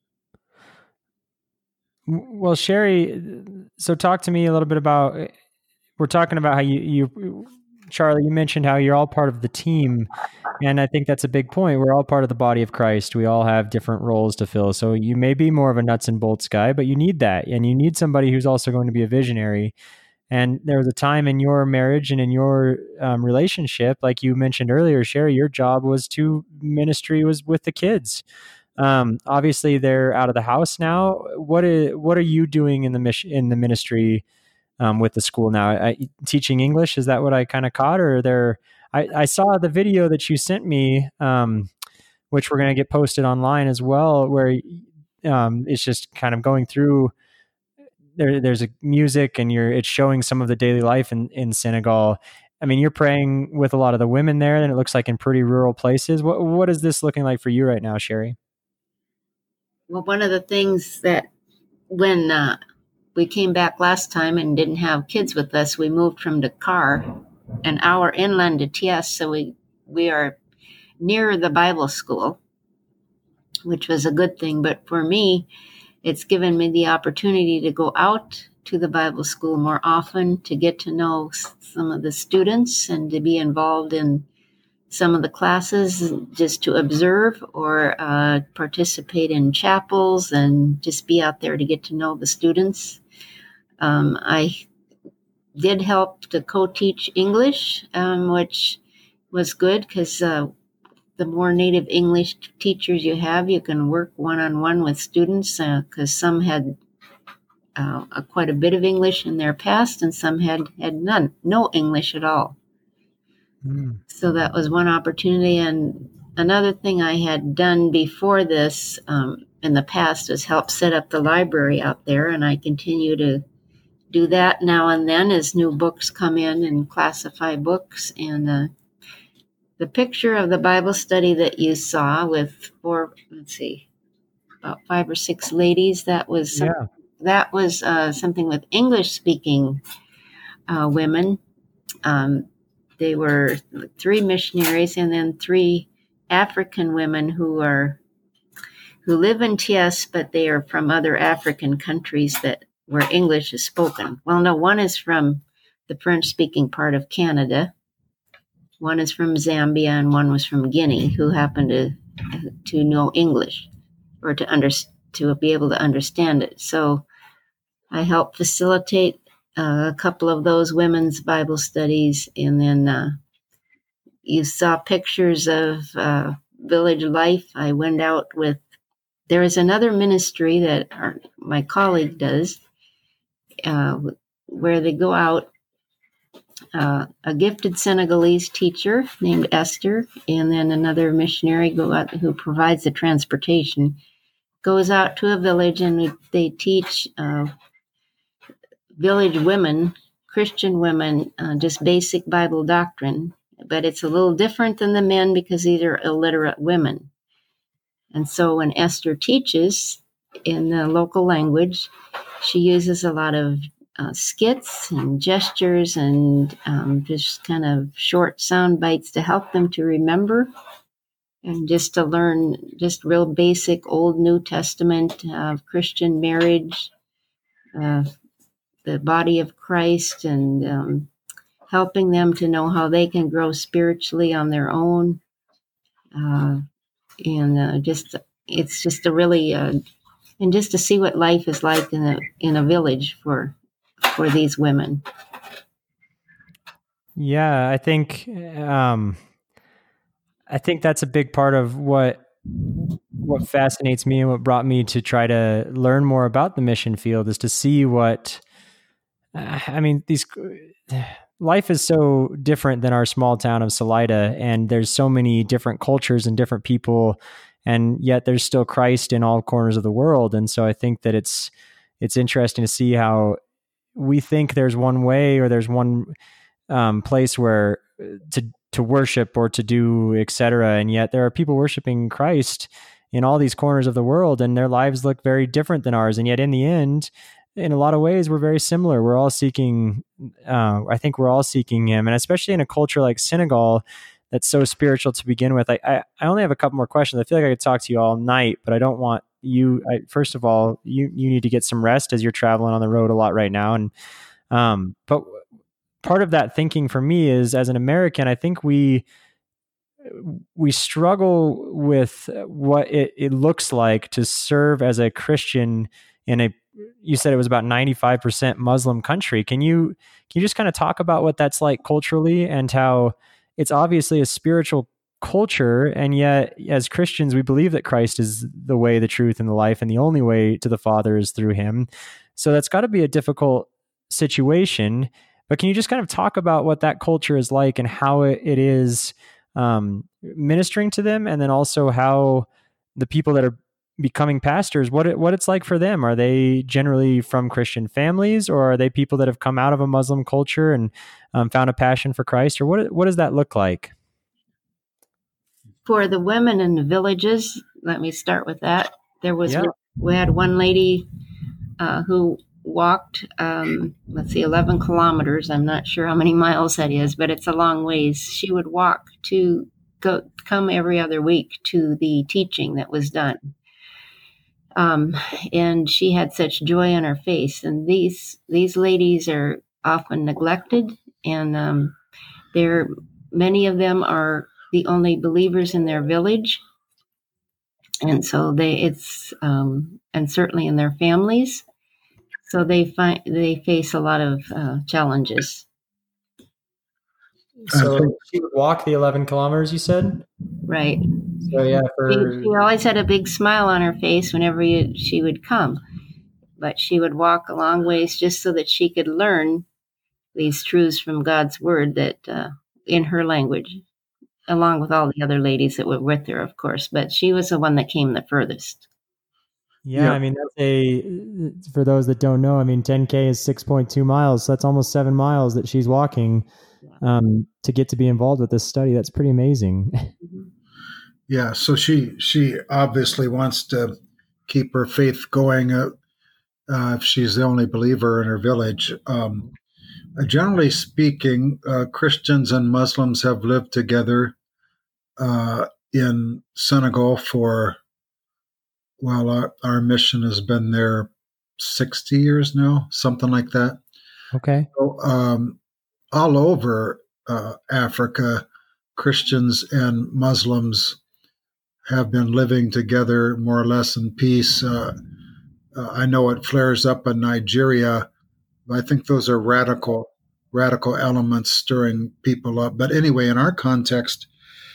[SPEAKER 1] Well, Sherry, so talk to me a little bit about, we're talking about how you Charlie, you mentioned how you're all part of the team. And I think that's a big point. We're all part of the body of Christ. We all have different roles to fill. So you may be more of a nuts and bolts guy, but you need that. And you need somebody who's also going to be a visionary. And there was a time in your marriage and in your relationship, like you mentioned earlier, Sherry, your job was ministry was with the kids. Obviously they're out of the house now. What are you doing in the ministry with the school now? Teaching English, is that what I kind of caught? Or I saw the video that you sent me, which we're going to get posted online as well, where it's just kind of going through. There's a music and it's showing some of the daily life in Senegal. I mean, you're praying with a lot of the women there, and it looks like in pretty rural places. What is this looking like for you right now, Sherry?
[SPEAKER 3] Well, one of the things that when we came back last time and didn't have kids with us, we moved from Dakar, an hour inland to Thiès, so we are near the Bible school, which was a good thing. But for me, it's given me the opportunity to go out to the Bible school more often, to get to know some of the students and to be involved in some of the classes just to observe or participate in chapels and just be out there to get to know the students. I did help to co-teach English, which was good because the more native English teachers you have, you can work one-on-one with students because some had quite a bit of English in their past and some had no English at all. So that was one opportunity. And another thing I had done before this in the past was help set up the library out there, and I continue to do that now and then as new books come in and classify books. And the picture of the Bible study that you saw with about 5 or 6 ladies, that was something with English-speaking women. They were 3 missionaries and then 3 African women who live in Thiès, but they are from other African countries where English is spoken. Well, no, one is from the French-speaking part of Canada. One is from Zambia, and one was from Guinea, who happened to know English or to be able to understand it. So I helped facilitate a couple of those women's Bible studies, and then you saw pictures of village life. I went out with. There is another ministry that my colleague does, where they go out. A gifted Senegalese teacher named Esther, and then another missionary who provides the transportation, goes out to a village and they teach village women, Christian women, just basic Bible doctrine. But it's a little different than the men because these are illiterate women. And so when Esther teaches in the local language, she uses a lot of skits and gestures and just kind of short sound bites to help them to remember and just to learn just real basic Old New Testament Christian marriage, the body of Christ, and helping them to know how they can grow spiritually on their own. It's just a really and just to see what life is like in a village for these women.
[SPEAKER 1] Yeah, I think that's a big part of what fascinates me and what brought me to try to learn more about the mission field is to see life is so different than our small town of Salida, and there's so many different cultures and different people, and yet there's still Christ in all corners of the world. And so I think that it's interesting to see how we think there's one way or there's one place where to worship or to do, etc. And yet there are people worshiping Christ in all these corners of the world, and their lives look very different than ours. And yet in the end, in a lot of ways, we're very similar. We're all seeking, I think we're all seeking him. And especially in a culture like Senegal, that's so spiritual to begin with. I only have a couple more questions. I feel like I could talk to you all night, but I don't want you. First of all, you need to get some rest as you're traveling on the road a lot right now. And but part of that thinking for me is, as an American, I think we struggle with what it looks like to serve as a Christian in you said it was about 95% Muslim country. Can you just kind of talk about what that's like culturally, and how it's obviously a spiritual culture, and yet as Christians, we believe that Christ is the way, the truth, and the life, and the only way to the Father is through him. So that's got to be a difficult situation. But can you just kind of talk about what that culture is like and how it is ministering to them, and then also how the people that are becoming pastors, what it's like for them? Are they generally from Christian families, or are they people that have come out of a Muslim culture and found a passion for Christ, or what does that look like?
[SPEAKER 3] For the women in the villages, let me start with that. We had one lady who walked, 11 kilometers. I'm not sure how many miles that is, but it's a long ways. She would walk to come every other week to the teaching that was done. And she had such joy on her face. And these ladies are often neglected, and many of them are the only believers in their village. And so and certainly in their families. So they face a lot of challenges.
[SPEAKER 1] So she would walk the 11 kilometers, you said?
[SPEAKER 3] Right.
[SPEAKER 1] So yeah,
[SPEAKER 3] she always had a big smile on her face whenever she would come. But she would walk a long ways just so that she could learn these truths from God's word that in her language, along with all the other ladies that were with her, of course. But she was the one that came the furthest.
[SPEAKER 1] Yeah, I mean, for those that don't know, I mean, 10K is 6.2 miles. So that's almost 7 miles that she's walking to get to be involved with this study. That's pretty amazing.
[SPEAKER 2] Yeah, so she obviously wants to keep her faith going if she's the only believer in her village. Generally speaking, Christians and Muslims have lived together in Senegal for, our mission has been there 60 years now, something like that.
[SPEAKER 1] Okay.
[SPEAKER 2] So, all over Africa, Christians and Muslims have been living together more or less in peace. I know it flares up in Nigeria. I think those are radical elements stirring people up. But anyway, in our context,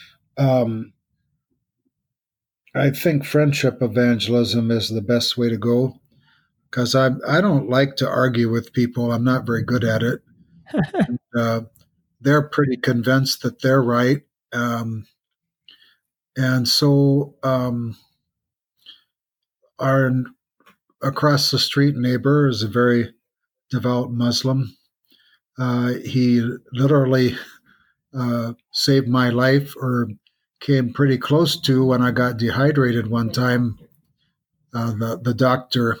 [SPEAKER 2] I think friendship evangelism is the best way to go, because I don't like to argue with people. I'm not very good at it. And, they're pretty convinced that they're right. And so our across the street neighbor is a very devout Muslim. He literally saved my life, or came pretty close to, when I got dehydrated one time, the doctor.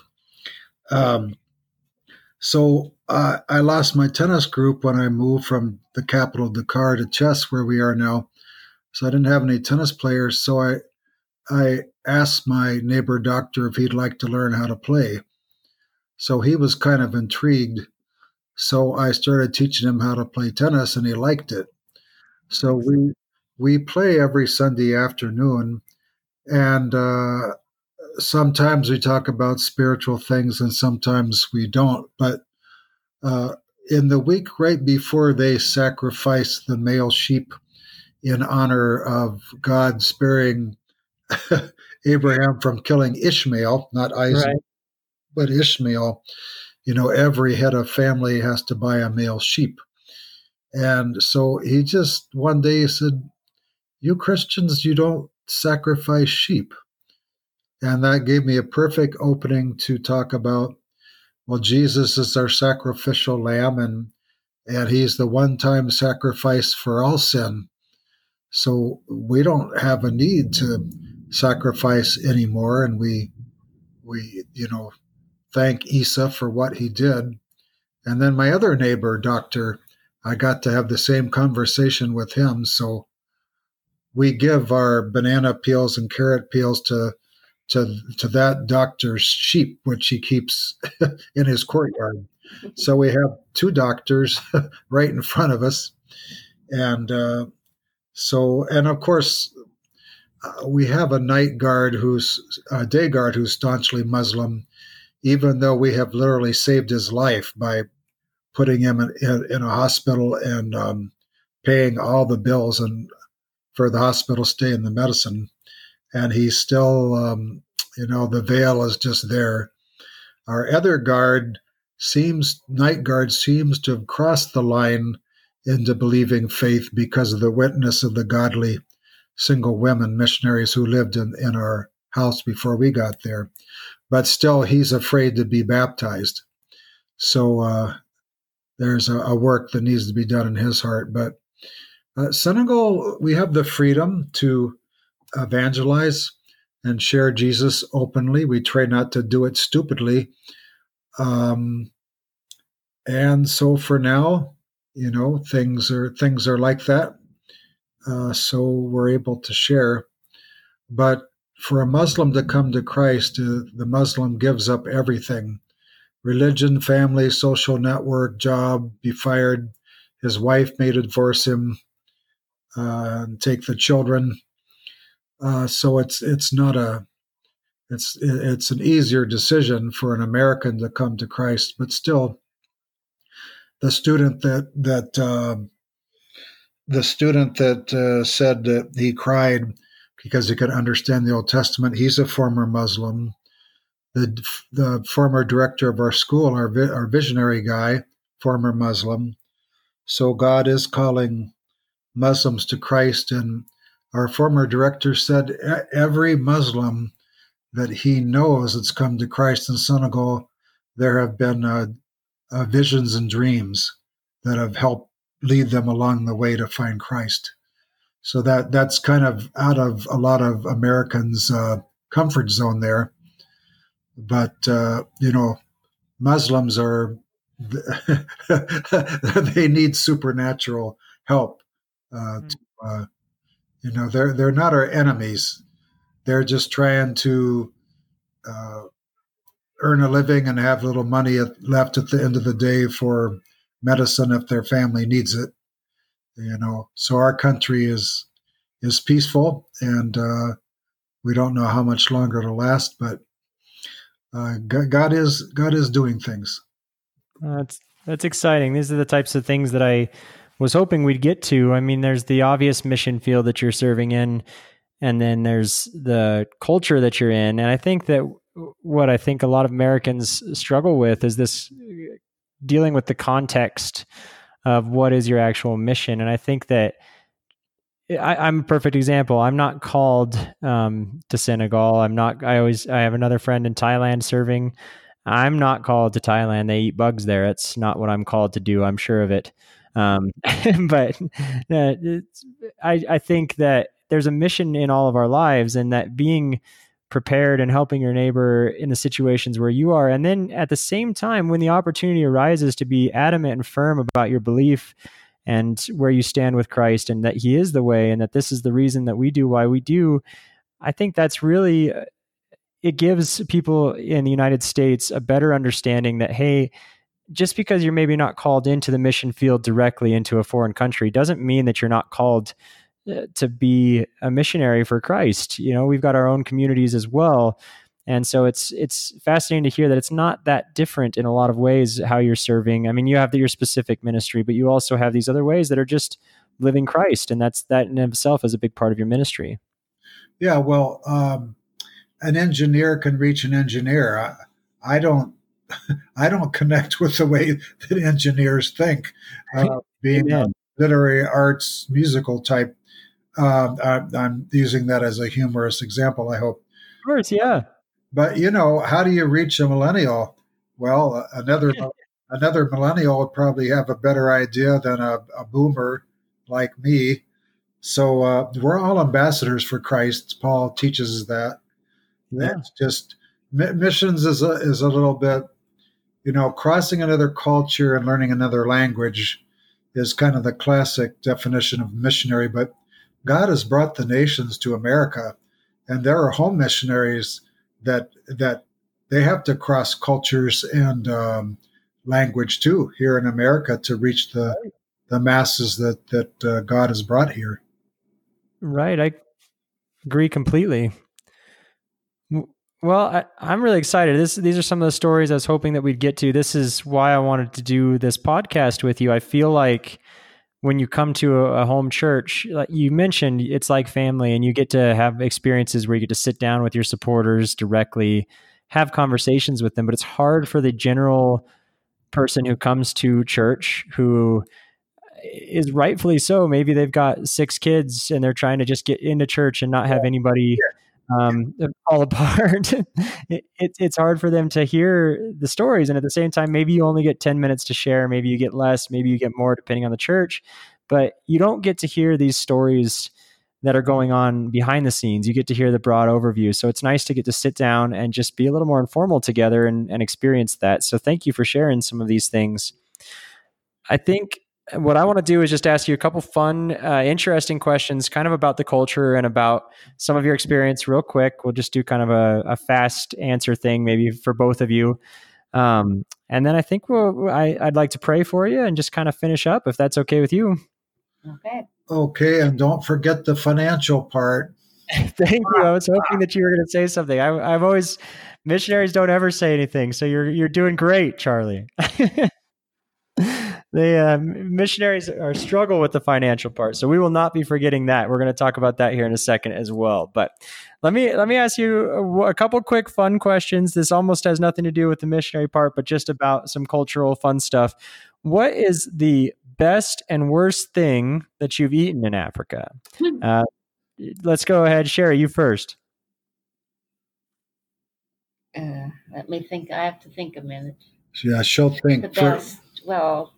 [SPEAKER 2] So I lost my tennis group when I moved from the capital Dakar to Chess, where we are now. So I didn't have any tennis players. So I asked my neighbor doctor if he'd like to learn how to play. So he was kind of intrigued. So I started teaching him how to play tennis, and he liked it. So we play every Sunday afternoon, and sometimes we talk about spiritual things, and sometimes we don't. But in the week right before they sacrifice the male sheep in honor of God sparing Abraham from killing Ishmael, not Isaac, right, but Ishmael, every head of family has to buy a male sheep. And so he just one day said, "You Christians, you don't sacrifice sheep." And that gave me a perfect opening to talk about, well, Jesus is our sacrificial lamb, and he's the one-time sacrifice for all sin. So we don't have a need to sacrifice anymore. And we thank Isa for what he did. And then my other neighbor, doctor, I got to have the same conversation with him. So we give our banana peels and carrot peels to that doctor's sheep, which he keeps in his courtyard. So we have two doctors right in front of us. And and of course, we have a day guard who's staunchly Muslim, even though we have literally saved his life by putting him in a hospital and paying all the bills and for the hospital stay and the medicine. And he's still, the veil is just there. Our other night guard seems to have crossed the line into believing faith because of the witness of the godly single women missionaries who lived in our house before we got there. But still, he's afraid to be baptized. So there's a work that needs to be done in his heart. But Senegal, we have the freedom to evangelize and share Jesus openly. We try not to do it stupidly. And so for now, things are like that. So we're able to share. But for a Muslim to come to Christ, the Muslim gives up everything: religion, family, social network, job, be fired. His wife may divorce him. and take the children. So it's an easier decision for an American to come to Christ, but still, the student that said that he cried because he could understand the Old Testament, he's a former Muslim. The former director of our school, our visionary guy, former Muslim. So God is calling Muslims to Christ, and our former director said every Muslim that he knows that's come to Christ in Senegal, there have been visions and dreams that have helped lead them along the way to find Christ. So that's kind of out of a lot of Americans' comfort zone there. But Muslims are they need supernatural help. They're not our enemies. They're just trying to earn a living and have little money left at the end of the day for medicine if their family needs it. So our country is peaceful, and we don't know how much longer it'll last, but God is doing things.
[SPEAKER 1] That's exciting. These are the types of things that I was hoping we'd get to. I mean, there's the obvious mission field that you're serving in, and then there's the culture that you're in. And I think that what I think a lot of Americans struggle with is this dealing with the context of what is your actual mission. And I think that I'm a perfect example. I'm not called to Senegal. I have another friend in Thailand serving. I'm not called to Thailand. They eat bugs there. It's not what I'm called to do. I'm sure of it. But I think that there's a mission in all of our lives, and that being prepared and helping your neighbor in the situations where you are. And then at the same time, when the opportunity arises, to be adamant and firm about your belief and where you stand with Christ, and that he is the way, and that this is the reason that we do why we do. I think that's really, it gives people in the United States a better understanding that, hey, just because you're maybe not called into the mission field directly into a foreign country doesn't mean that you're not called to be a missionary for Christ. We've got our own communities as well. And so it's fascinating to hear that it's not that different in a lot of ways how you're serving. I mean, you have your specific ministry, but you also have these other ways that are just living Christ. And that in itself is a big part of your ministry.
[SPEAKER 2] Yeah, well, an engineer can reach an engineer. I don't connect with the way that engineers think. Being a literary arts musical type, I'm using that as a humorous example, I hope.
[SPEAKER 1] Of course, yeah.
[SPEAKER 2] But how do you reach a millennial? Well, another millennial would probably have a better idea than a boomer like me. So we're all ambassadors for Christ. Paul teaches us that. Yeah. It's just missions is a little bit, crossing another culture and learning another language is kind of the classic definition of missionary. But God has brought the nations to America, and there are home missionaries that they have to cross cultures and language too here in America to reach the masses that God has brought here.
[SPEAKER 1] Right. I agree completely. Well, I'm really excited. These are some of the stories I was hoping that we'd get to. This is why I wanted to do this podcast with you. I feel like when you come to a home church, like you mentioned, it's like family, and you get to have experiences where you get to sit down with your supporters directly, have conversations with them. But it's hard for the general person who comes to church, who is rightfully so. Maybe they've got 6 kids and they're trying to just get into church and not have anybody fall apart. It's hard for them to hear the stories. And at the same time, maybe you only get 10 minutes to share. Maybe you get less, maybe you get more, depending on the church, but you don't get to hear these stories that are going on behind the scenes. You get to hear the broad overview. So it's nice to get to sit down and just be a little more informal together and experience that. So thank you for sharing some of these things. I think what I want to do is just ask you a couple fun, interesting questions kind of about the culture and about some of your experience real quick. We'll just do kind of a fast answer thing, maybe for both of you. And then I think I'd like to pray for you and just kind of finish up, if that's okay with you.
[SPEAKER 3] Okay.
[SPEAKER 2] Okay, and don't forget the financial part.
[SPEAKER 1] Thank you. I was hoping that you were going to say something. I've always missionaries don't ever say anything, so you're doing great, Charlie. They missionaries are struggle with the financial part, so we will not be forgetting that. We're going to talk about that here in a second as well. But let me ask you a couple quick fun questions. This almost has nothing to do with the missionary part, but just about some cultural fun stuff. What is the best and worst thing that you've eaten in Africa? Let's go ahead, Sherry. You first.
[SPEAKER 3] Let me think. I have to think a minute.
[SPEAKER 2] Yeah, she'll think.
[SPEAKER 3] The best. Well,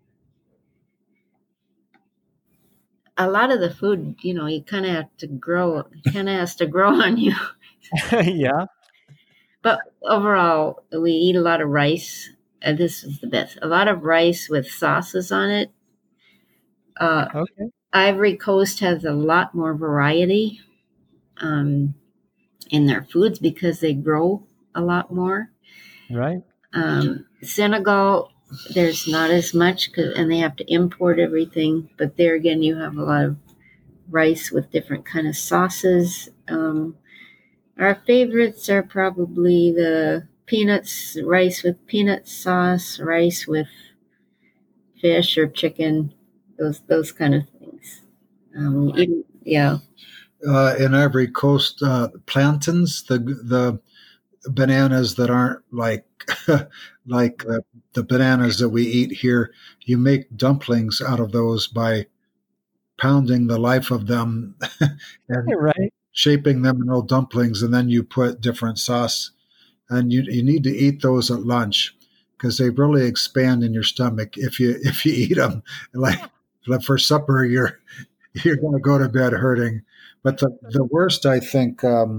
[SPEAKER 3] a lot of the food, you kind of have to grow. Kind of has to grow on you.
[SPEAKER 1] Yeah.
[SPEAKER 3] But overall, we eat a lot of rice. This is the best. A lot of rice with sauces on it.
[SPEAKER 1] Okay.
[SPEAKER 3] Ivory Coast has a lot more variety in their foods because they grow a lot more.
[SPEAKER 1] Right.
[SPEAKER 3] Senegal, there's not as much, and they have to import everything. But there again, you have a lot of rice with different kind of sauces. Our favorites are probably the peanuts, rice with peanut sauce, rice with fish or chicken, those kind of things. Yeah.
[SPEAKER 2] In Ivory Coast, plantains, the bananas that aren't like like the bananas that we eat here, you make dumplings out of those by pounding the life of them and
[SPEAKER 1] right.
[SPEAKER 2] shaping them in little dumplings, and then you put different sauce. And you need to eat those at lunch because they really expand in your stomach if you eat them. Like for supper, you're going to go to bed hurting. But the worst, I think,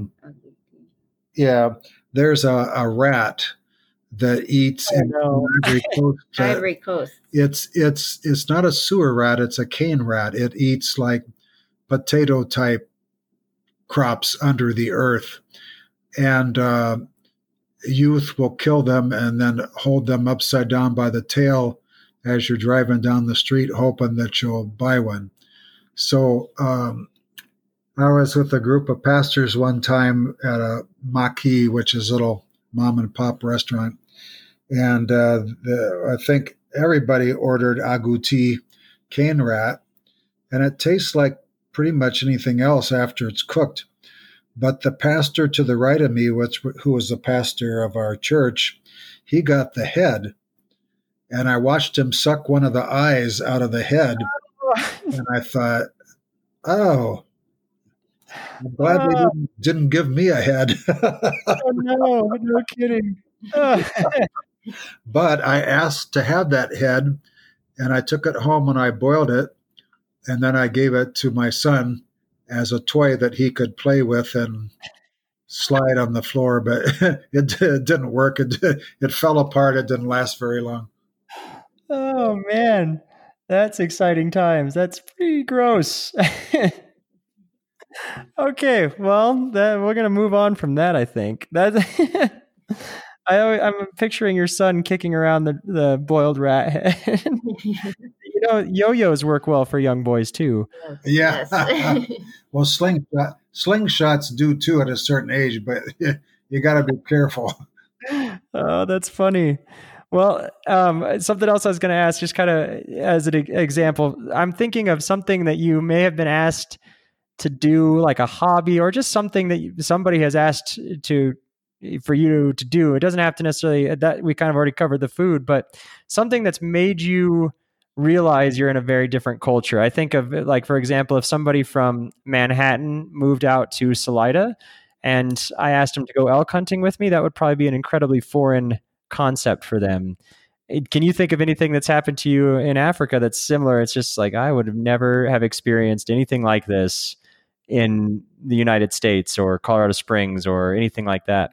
[SPEAKER 2] there's a rat that eats in Ivory Coast.
[SPEAKER 3] Ivory Coast.
[SPEAKER 2] It's not a sewer rat; it's a cane rat. It eats like potato type crops under the earth, and youth will kill them and then hold them upside down by the tail as you're driving down the street, hoping that you'll buy one. So I was with a group of pastors one time at a Maki, which is a little mom and pop restaurant. And I think everybody ordered agouti cane rat, and it tastes like pretty much anything else after it's cooked. But the pastor to the right of me, who was the pastor of our church, he got the head, and I watched him suck one of the eyes out of the head, and I thought, oh, I'm glad they didn't give me a head.
[SPEAKER 1] Oh, no kidding.
[SPEAKER 2] But I asked to have that head, and I took it home and I boiled it, and then I gave it to my son as a toy that he could play with and slide on the floor. But it didn't work. It fell apart. It didn't last very long.
[SPEAKER 1] Oh, man. That's exciting times. That's pretty gross. Okay, well, we're going to move on from that, I think. I'm picturing your son kicking around the boiled rat head. Yo-yos work well for young boys, too.
[SPEAKER 2] Yeah. Well, slingshots do, too, at a certain age, but you got to be careful.
[SPEAKER 1] Oh, that's funny. Well, something else I was going to ask, just kind of as an example, I'm thinking of something that you may have been asked to do, like a hobby or just something that somebody has asked for you to do. It doesn't have to necessarily, that we kind of already covered the food, but something that's made you realize you're in a very different culture. I think of, like, for example, if somebody from Manhattan moved out to Salida and I asked them to go elk hunting with me, that would probably be an incredibly foreign concept for them. Can you think of anything that's happened to you in Africa that's similar? It's just like, I would have never have experienced anything like this in the United States or Colorado Springs or anything like that.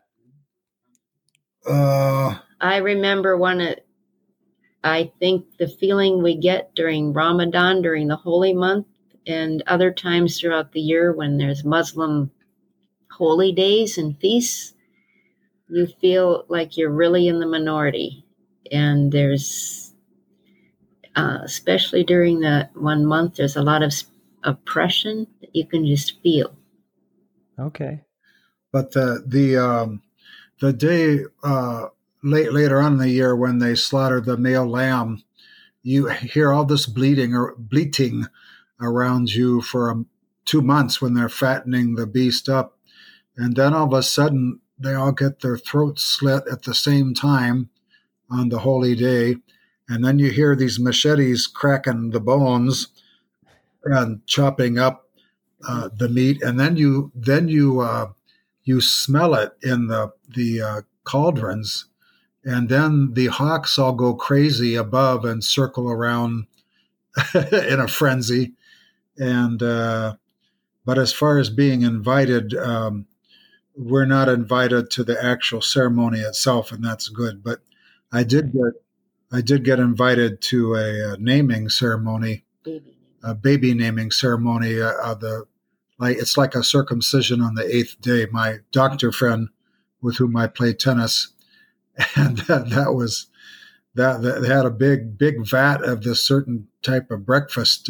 [SPEAKER 3] I remember I think the feeling we get during Ramadan, during the holy month, and other times throughout the year when there's Muslim holy days and feasts, you feel like you're really in the minority. And there's especially during the 1 month. There's a lot of oppression that you can just feel.
[SPEAKER 1] Okay.
[SPEAKER 2] But the day later on in the year when they slaughter the male lamb, you hear all this bleating around you for 2 months when they're fattening the beast up. And then all of a sudden, they all get their throats slit at the same time on the holy day. And then you hear these machetes cracking the bones and chopping up the meat. And then you smell it in the cauldrons. And then the hawks all go crazy above and circle around in a frenzy. And but as far as being invited, we're not invited to the actual ceremony itself, and that's good. But I did get invited to a naming ceremony, a baby naming ceremony. It's like a circumcision on the 8th day. My doctor friend, with whom I play tennis, and that they had a big vat of this certain type of breakfast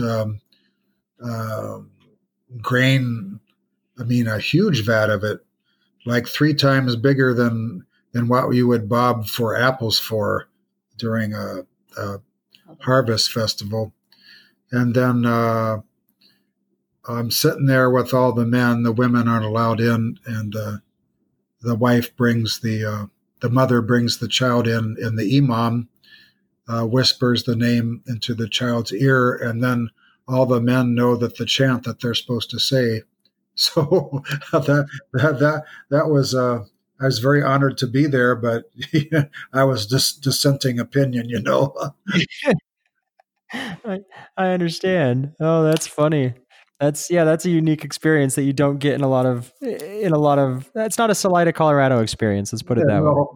[SPEAKER 2] grain. I mean, a huge vat of it, like 3 times bigger than what you would bob for apples for during a harvest festival. And then I'm sitting there with all the men. The women aren't allowed in, and the wife brings the mother brings the child in, and the imam whispers the name into the child's ear, and then all the men know that the chant that they're supposed to say. So that was I was very honored to be there, but I was just dissenting opinion,
[SPEAKER 1] I understand. Oh, that's funny. That's a unique experience that you don't get in a lot of. That's not a Salida, Colorado experience. Let's put it that way.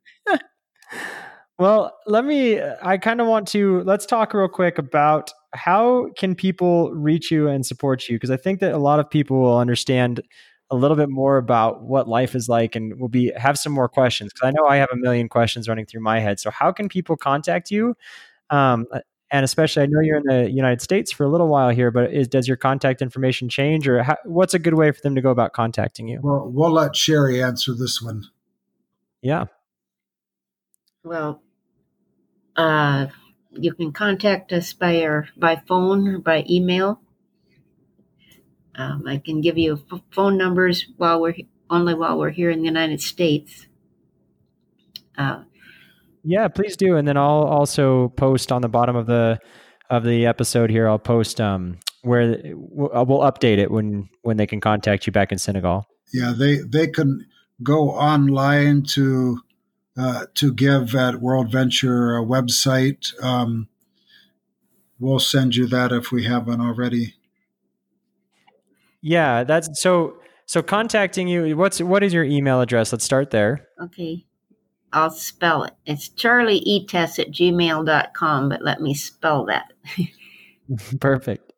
[SPEAKER 1] Well, I kind of want to, let's talk real quick about how can people reach you and support you? Because I think that a lot of people will understand a little bit more about what life is like and have some more questions. Because I know I have a million questions running through my head. So how can people contact you? And especially, I know you're in the United States for a little while here, but does your contact information change, or what's a good way for them to go about contacting you?
[SPEAKER 2] Well, we'll let Sherry answer this one.
[SPEAKER 1] Yeah.
[SPEAKER 3] Well, you can contact us by phone or by email. I can give you phone numbers while we're here in the United States.
[SPEAKER 1] Yeah, please do. And then I'll also post on the bottom of the episode here. I'll post where we'll update it when they can contact you back in Senegal.
[SPEAKER 2] Yeah, they can go online to give at World Venture website. We'll send you that if we haven't already.
[SPEAKER 1] Yeah, that's so contacting you. What is your email address? Let's start there.
[SPEAKER 3] Okay. I'll spell it. It's charlieetes@gmail.com, but let me spell that.
[SPEAKER 1] Perfect.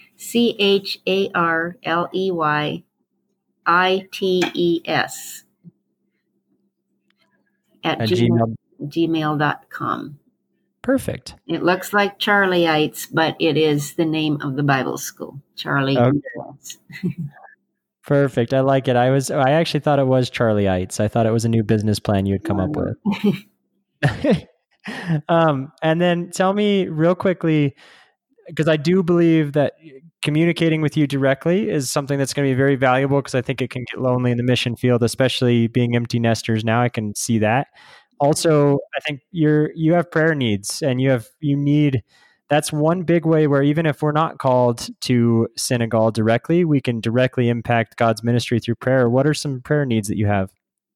[SPEAKER 3] CharleyITES at gmail.com.
[SPEAKER 1] Perfect.
[SPEAKER 3] It looks like Charlieites, but it is the name of the Bible school. Charlie.
[SPEAKER 1] Okay. Perfect. I like it. I actually thought it was Charlieites. I thought it was a new business plan you had come up with. And then tell me real quickly, because I do believe that communicating with you directly is something that's going to be very valuable, because I think it can get lonely in the mission field, especially being empty nesters now. I can see that. Also, I think you have prayer needs, and that's one big way where even if we're not called to Senegal directly, we can directly impact God's ministry through prayer. What are some prayer needs that you have?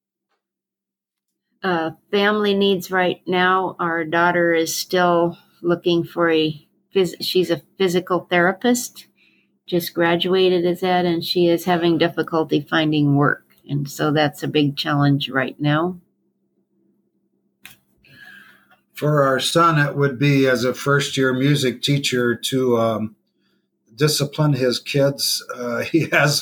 [SPEAKER 3] Family needs right now. Our daughter is still looking for she's a physical therapist, just graduated as that, and she is having difficulty finding work. And so that's a big challenge right now.
[SPEAKER 2] For our son, it would be, as a first-year music teacher, to discipline his kids. He has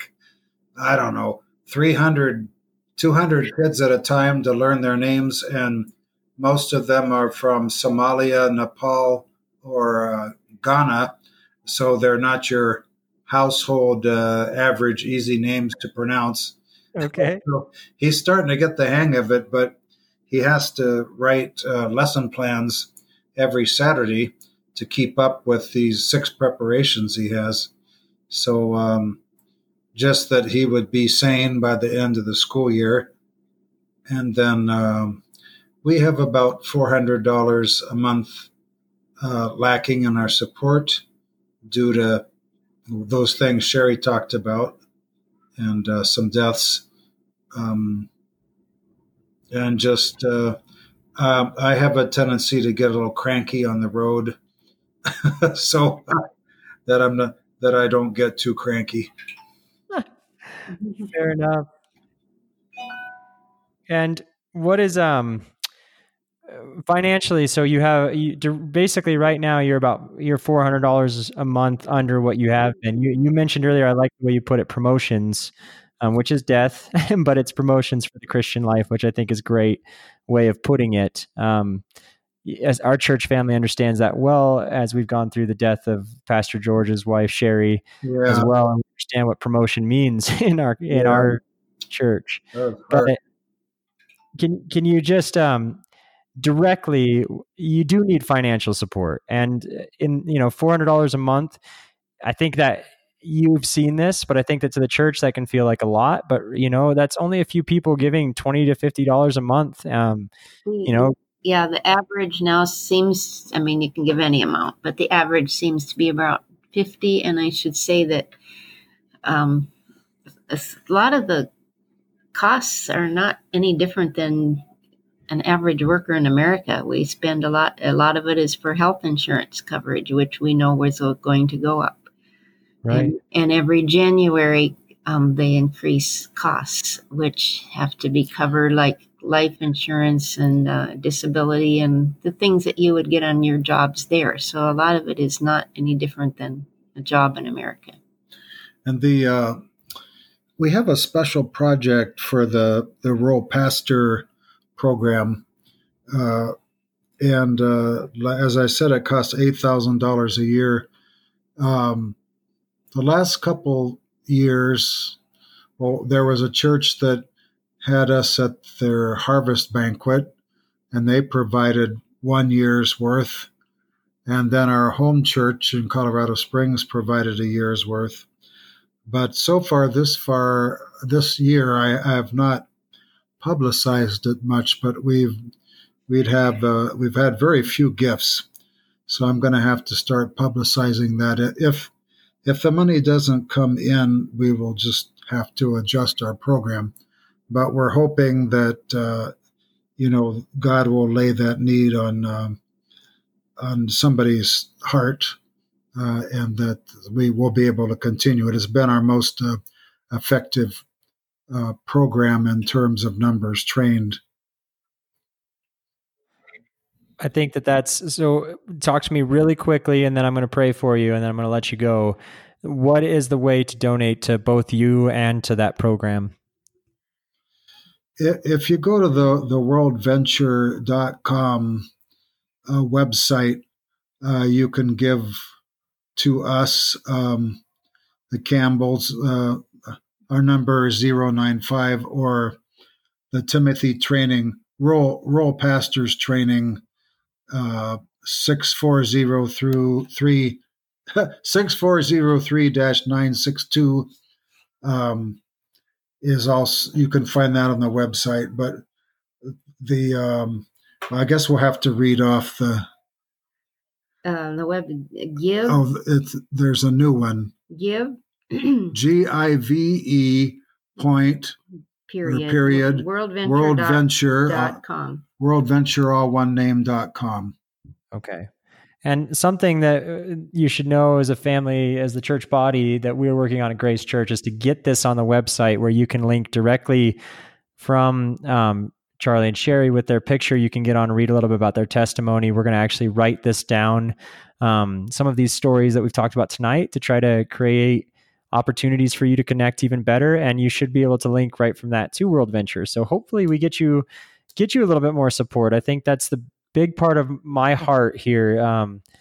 [SPEAKER 2] 300, 200 kids at a time to learn their names, and most of them are from Somalia, Nepal, Ghana, so they're not your household average easy names to pronounce.
[SPEAKER 1] Okay.
[SPEAKER 2] So he's starting to get the hang of it, but he has to write lesson plans every Saturday to keep up with these 6 preparations he has. So just that he would be sane by the end of the school year. And then we have about $400 a month lacking in our support due to those things Sherry talked about and some deaths. And just I have a tendency to get a little cranky on the road, so that I don't get too cranky.
[SPEAKER 1] Fair enough. And what is financially? So basically right now you're $400 a month under what you have been. You mentioned earlier, I like the way you put it, promotions, which is death, but it's promotions for the Christian life, which I think is a great way of putting it. As our church family understands that well, as we've gone through the death of Pastor George's wife Sherry as well, and we understand what promotion means in our church. But can you just directly, you do need financial support, and in $400 a month, I think that you've seen this, but I think that to the church that can feel like a lot, but that's only a few people giving $20 to $50 a month.
[SPEAKER 3] Yeah, the average now seems, you can give any amount, but the average seems to be about 50. And I should say that a lot of the costs are not any different than an average worker in America. We spend a lot of it is for health insurance coverage, which we know was going to go up.
[SPEAKER 1] Right.
[SPEAKER 3] And every January, they increase costs, which have to be covered, like life insurance and disability and the things that you would get on your jobs there. So a lot of it is not any different than a job in America.
[SPEAKER 2] And we have a special project for the rural pastor program. And as I said, it costs $8,000 a year. The last couple years, there was a church that had us at their harvest banquet, and they provided 1 year's worth. And then our home church in Colorado Springs provided a year's worth. But so far this year, I have not publicized it much, but we've had very few gifts. So I'm going to have to start publicizing that. If the money doesn't come in, we will just have to adjust our program. But we're hoping that God will lay that need on somebody's heart, and that we will be able to continue. It has been our most effective program in terms of numbers trained.
[SPEAKER 1] I think that's so. Talk to me really quickly, and then I'm going to pray for you, and then I'm going to let you go. What is the way to donate to both you and to that program?
[SPEAKER 2] If you go to the worldventure.com website, you can give to us, the Campbells. Our number is 095, or the Timothy Training, Rural Pastors Training, 6403-962 is also, you can find that on the website. But I guess we'll have to read off the
[SPEAKER 3] web. Give.
[SPEAKER 2] There's a new one.
[SPEAKER 3] Give.
[SPEAKER 2] GIVE point period
[SPEAKER 3] worldventure.com.
[SPEAKER 2] Worldventure, all one name.com.
[SPEAKER 1] Okay. And something that you should know as a family, as the church body that we're working on at Grace Church, is to get this on the website where you can link directly from Charlie and Sherry with their picture. You can get on and read a little bit about their testimony. We're going to actually write this down, some of these stories that we've talked about tonight, to try to create opportunities for you to connect even better. And you should be able to link right from that to World Venture. So hopefully we get you a little bit more support. I think that's the big part of my heart here.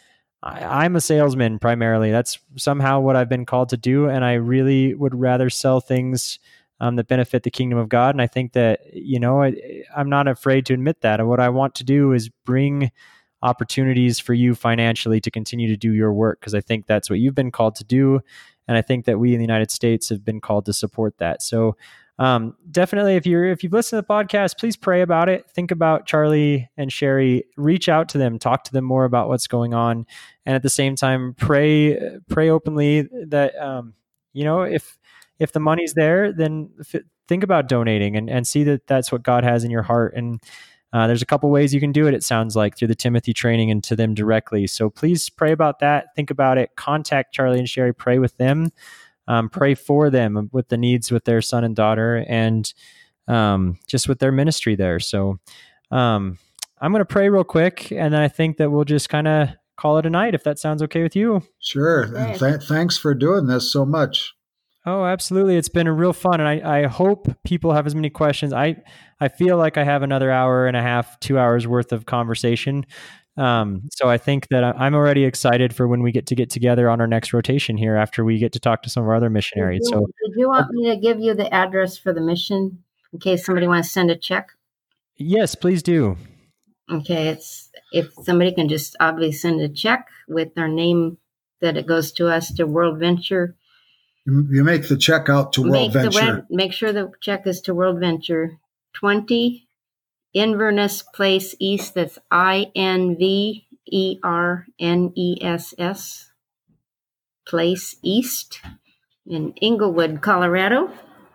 [SPEAKER 1] I'm a salesman primarily. That's somehow what I've been called to do. And I really would rather sell things that benefit the kingdom of God. And I think that, I'm not afraid to admit that. And what I want to do is bring opportunities for you financially to continue to do your work, because I think that's what you've been called to do. And I think that we in the United States have been called to support that. So definitely, if you've listened to the podcast, please pray about it. Think about Charlie and Sherry. Reach out to them, talk to them more about what's going on, and at the same time, pray openly that if the money's there, then think about donating and see that that's what God has in your heart. And there's a couple ways you can do it. It sounds like through the Timothy training and to them directly. So please pray about that. Think about it. Contact Charlie and Sherry. Pray with them. Pray for them with the needs with their son and daughter, and just with their ministry there. So I'm going to pray real quick, and then I think that we'll just kind of call it a night, if that sounds okay with you.
[SPEAKER 2] Sure. And thanks for doing this so much.
[SPEAKER 1] Oh, absolutely. It's been a real fun. And I hope people have as many questions. I feel like I have another hour and a half, 2 hours worth of conversation. So I think that I'm already excited for when we get together on our next rotation here after we get to talk to some of our other missionaries.
[SPEAKER 3] Did you want me to give you the address for the mission in case somebody wants to send a check?
[SPEAKER 1] Yes, please do.
[SPEAKER 3] Okay. If somebody can just obviously send a check with their name, that it goes to us, to World Venture.
[SPEAKER 2] You make the check out to World Venture.
[SPEAKER 3] Make sure the check is to World Venture, 20 Inverness Place East. That's INVERNESS Place East in Inglewood, Colorado,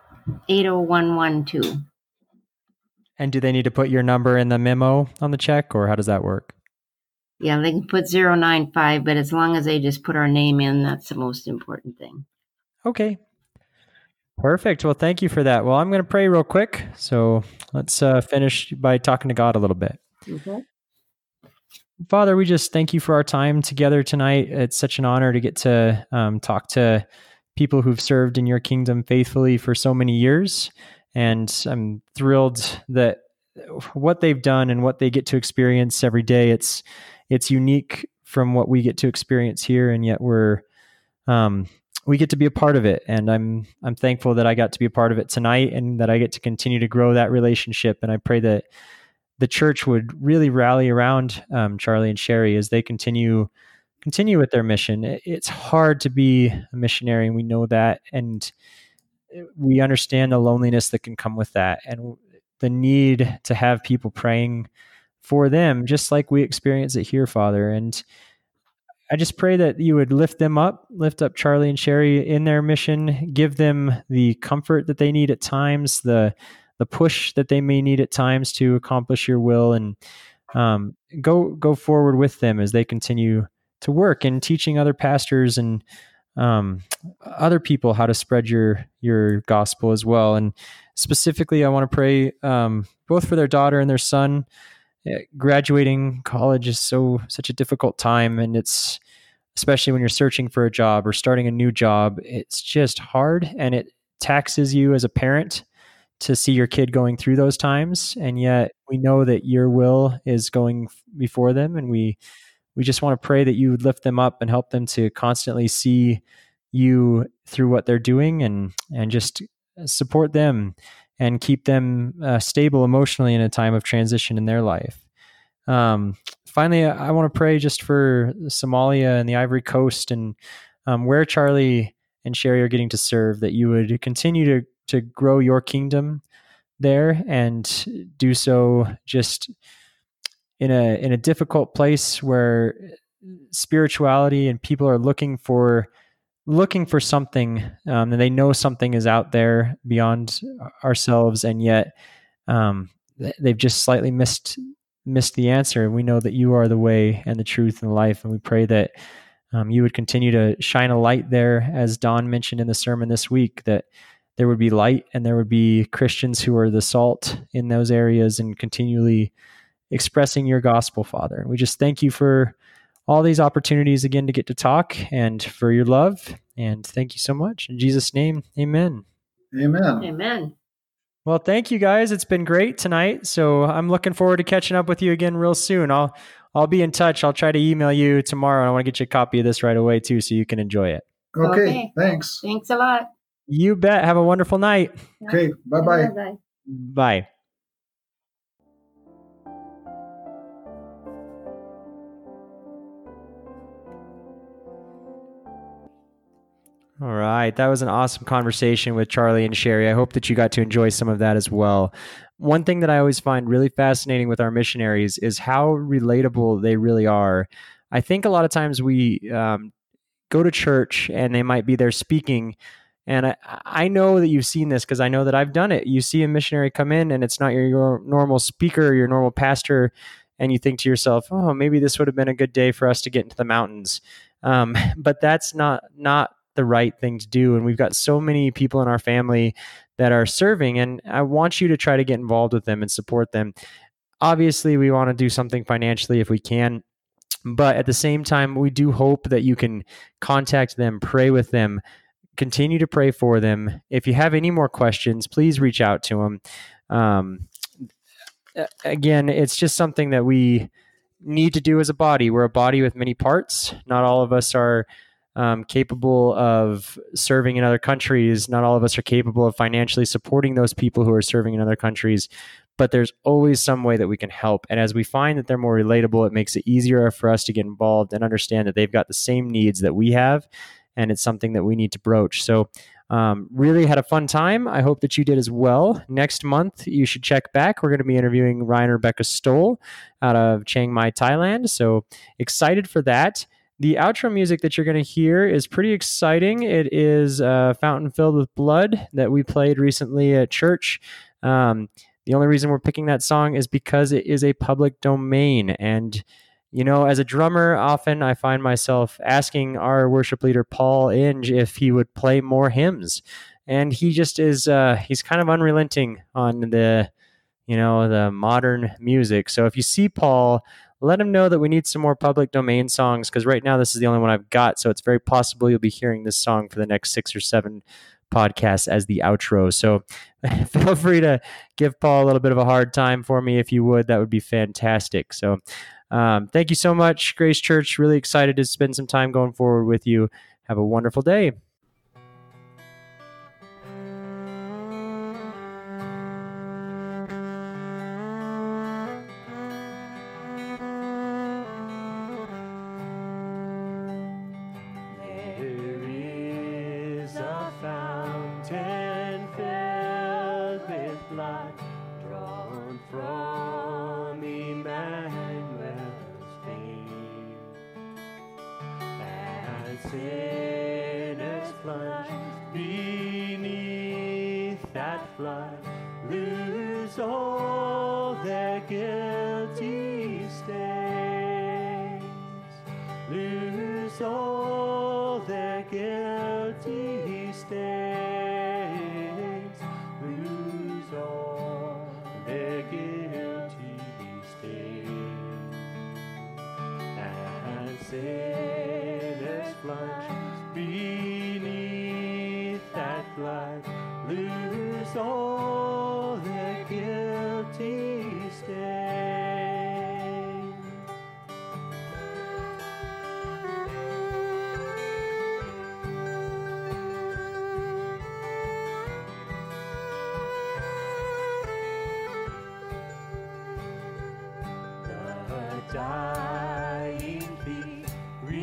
[SPEAKER 3] 80112.
[SPEAKER 1] And do they need to put your number in the memo on the check, or how does that work?
[SPEAKER 3] Yeah, they can put 095, but as long as they just put our name in, that's the most important thing.
[SPEAKER 1] Okay. Perfect. Well, thank you for that. Well, I'm going to pray real quick. So let's finish by talking to God a little bit.
[SPEAKER 3] Okay.
[SPEAKER 1] Father, we just thank you for our time together tonight. It's such an honor to get to talk to people who've served in your kingdom faithfully for so many years. And I'm thrilled that what they've done and what they get to experience every day, it's unique from what we get to experience here. And yet we get to be a part of it. And I'm thankful that I got to be a part of it tonight, and that I get to continue to grow that relationship. And I pray that the church would really rally around Charlie and Sherry as they continue with their mission. It's hard to be a missionary, and we know that. And we understand the loneliness that can come with that, and the need to have people praying for them, just like we experience it here, Father. And I just pray that you would lift up Charlie and Sherry in their mission, give them the comfort that they need at times, the push that they may need at times to accomplish your will, and go forward with them as they continue to work in teaching other pastors and other people how to spread your gospel as well. And specifically, I want to pray both for their daughter and their son. Graduating college is such a difficult time, and it's especially when you're searching for a job or starting a new job, it's just hard, and it taxes you as a parent to see your kid going through those times. And yet we know that your will is going before them, and we just want to pray that you would lift them up and help them to constantly see you through what they're doing, and just support them and keep them stable emotionally in a time of transition in their life. Finally, I want to pray just for Somalia and the Ivory Coast, and where Charlie and Sherry are getting to serve, that you would continue to grow your kingdom there, and do so just in a difficult place where spirituality and people are looking for something, and they know something is out there beyond ourselves, and yet they've just slightly missed the answer. And we know that you are the way and the truth and the life, and we pray that you would continue to shine a light there, as Don mentioned in the sermon this week, that there would be light and there would be Christians who are the salt in those areas and continually expressing your gospel, Father. And we just thank you for all these opportunities again to get to talk, and for your love. And thank you so much. In Jesus' name, amen.
[SPEAKER 2] Amen.
[SPEAKER 3] Amen.
[SPEAKER 1] Well, thank you guys. It's been great tonight. So I'm looking forward to catching up with you again real soon. I'll I'll be in touch. I'll try to email you tomorrow. I want to get you a copy of this right away too, so you can enjoy it.
[SPEAKER 2] Okay. Thanks.
[SPEAKER 3] Thanks a lot.
[SPEAKER 1] You bet. Have a wonderful night.
[SPEAKER 2] Okay. Bye-bye.
[SPEAKER 3] Bye-bye.
[SPEAKER 1] Bye. All right. That was an awesome conversation with Charlie and Sherry. I hope that you got to enjoy some of that as well. One thing that I always find really fascinating with our missionaries is how relatable they really are. I think a lot of times we go to church and they might be there speaking. And I know that you've seen this because I know that I've done it. You see a missionary come in and it's not your normal speaker, your normal pastor, and you think to yourself, oh, maybe this would have been a good day for us to get into the mountains. But that's not the right thing to do. And we've got so many people in our family that are serving, and I want you to try to get involved with them and support them. Obviously, we want to do something financially if we can, but at the same time, we do hope that you can contact them, pray with them, continue to pray for them. If you have any more questions, please reach out to them. Again, it's just something that we need to do as a body. We're a body with many parts. Not all of us are capable of serving in other countries. Not all of us are capable of financially supporting those people who are serving in other countries, but there's always some way that we can help. And as we find that they're more relatable, it makes it easier for us to get involved and understand that they've got the same needs that we have, and it's something that we need to broach. So really had a fun time. I hope that you did as well. Next month, you should check back. We're going to be interviewing Ryan and Rebecca Stoll out of Chiang Mai, Thailand. So excited for that. The outro music that you're going to hear is pretty exciting. It is Fountain Filled with Blood that we played recently at church. The only reason we're picking that song is because it is a public domain. And, you know, as a drummer, often I find myself asking our worship leader, Paul Inge, if he would play more hymns. And he just is, he's kind of unrelenting on the modern music. So if you see Paul, let him know that we need some more public domain songs, because right now this is the only one I've got. So it's very possible you'll be hearing this song for the next 6 or 7 podcasts as the outro. So feel free to give Paul a little bit of a hard time for me if you would. That would be fantastic. So thank you so much, Grace Church. Really excited to spend some time going forward with you. Have a wonderful day. Sinners plunge beneath that flood, lose all their guilty stains, lose all their guilty stains, lose all their guilty stains, and sinners plunge beneath that flood, lose all their guilty stains. The dying thief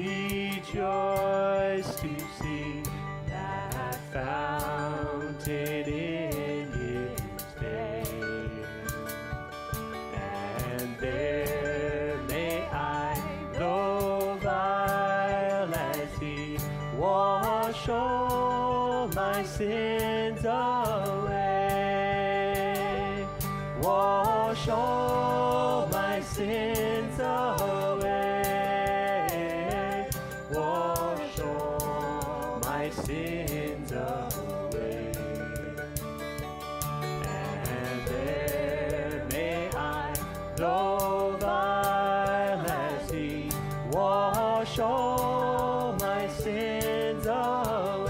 [SPEAKER 1] rejoice to see that fountain in his day, and there may I, though vile as he, wash all my sins away, wash all my sins away, wash all my sins away, and there may I, though vile as he, wash all my sins away.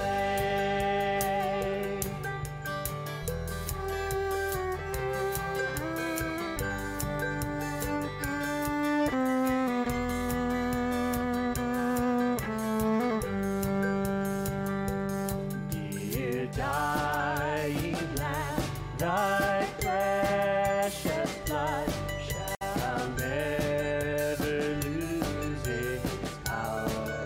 [SPEAKER 1] thy precious blood shall never lose its power,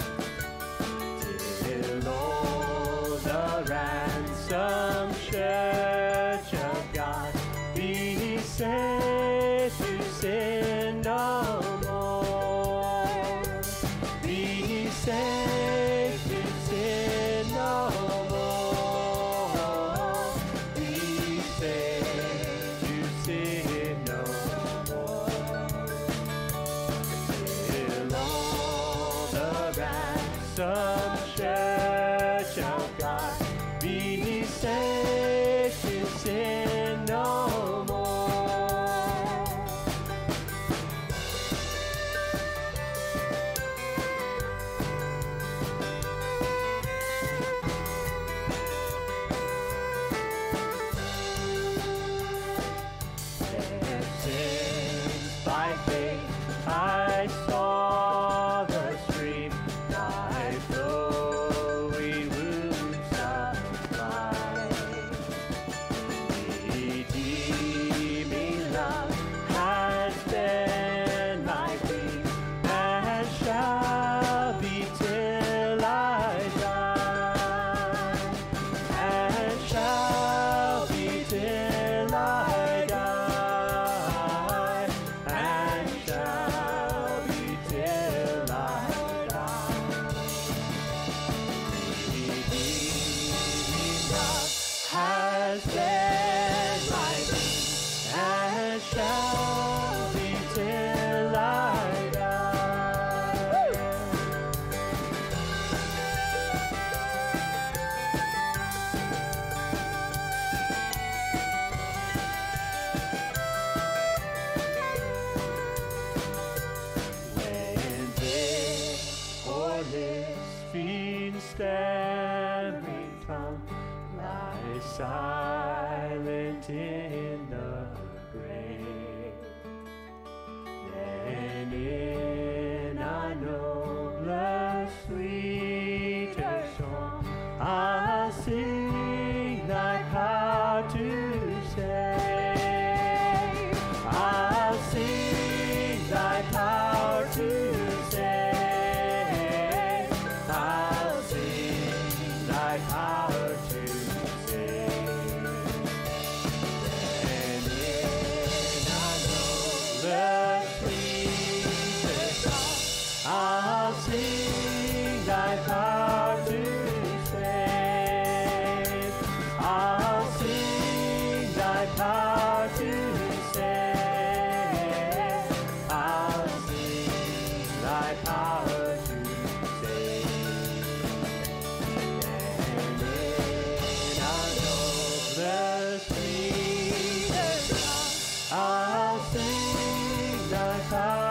[SPEAKER 1] till all the ransomed church of God be saved to sin no more. Be saved to sin no more. Be saved to sin no more. Till all the ransomed church of God be saved to sin no more. By faith I saw the stream, thy flowing wounds supplied. Redeeming love has been my plea, and shall be till I die, and shall be till I die. Has been my peace, and shall be till I die. When this or this fiend stammering tongue lies silent in the grave, then in a nobler, sweeter song I'll sing thy power to save. I'll sing thy power to save. I'll sing thy power to I'll sing thy power to save. I'll sing thy power to save. I'll sing thy power to save. And in a nobler, sweeter song, I'll sing thy power.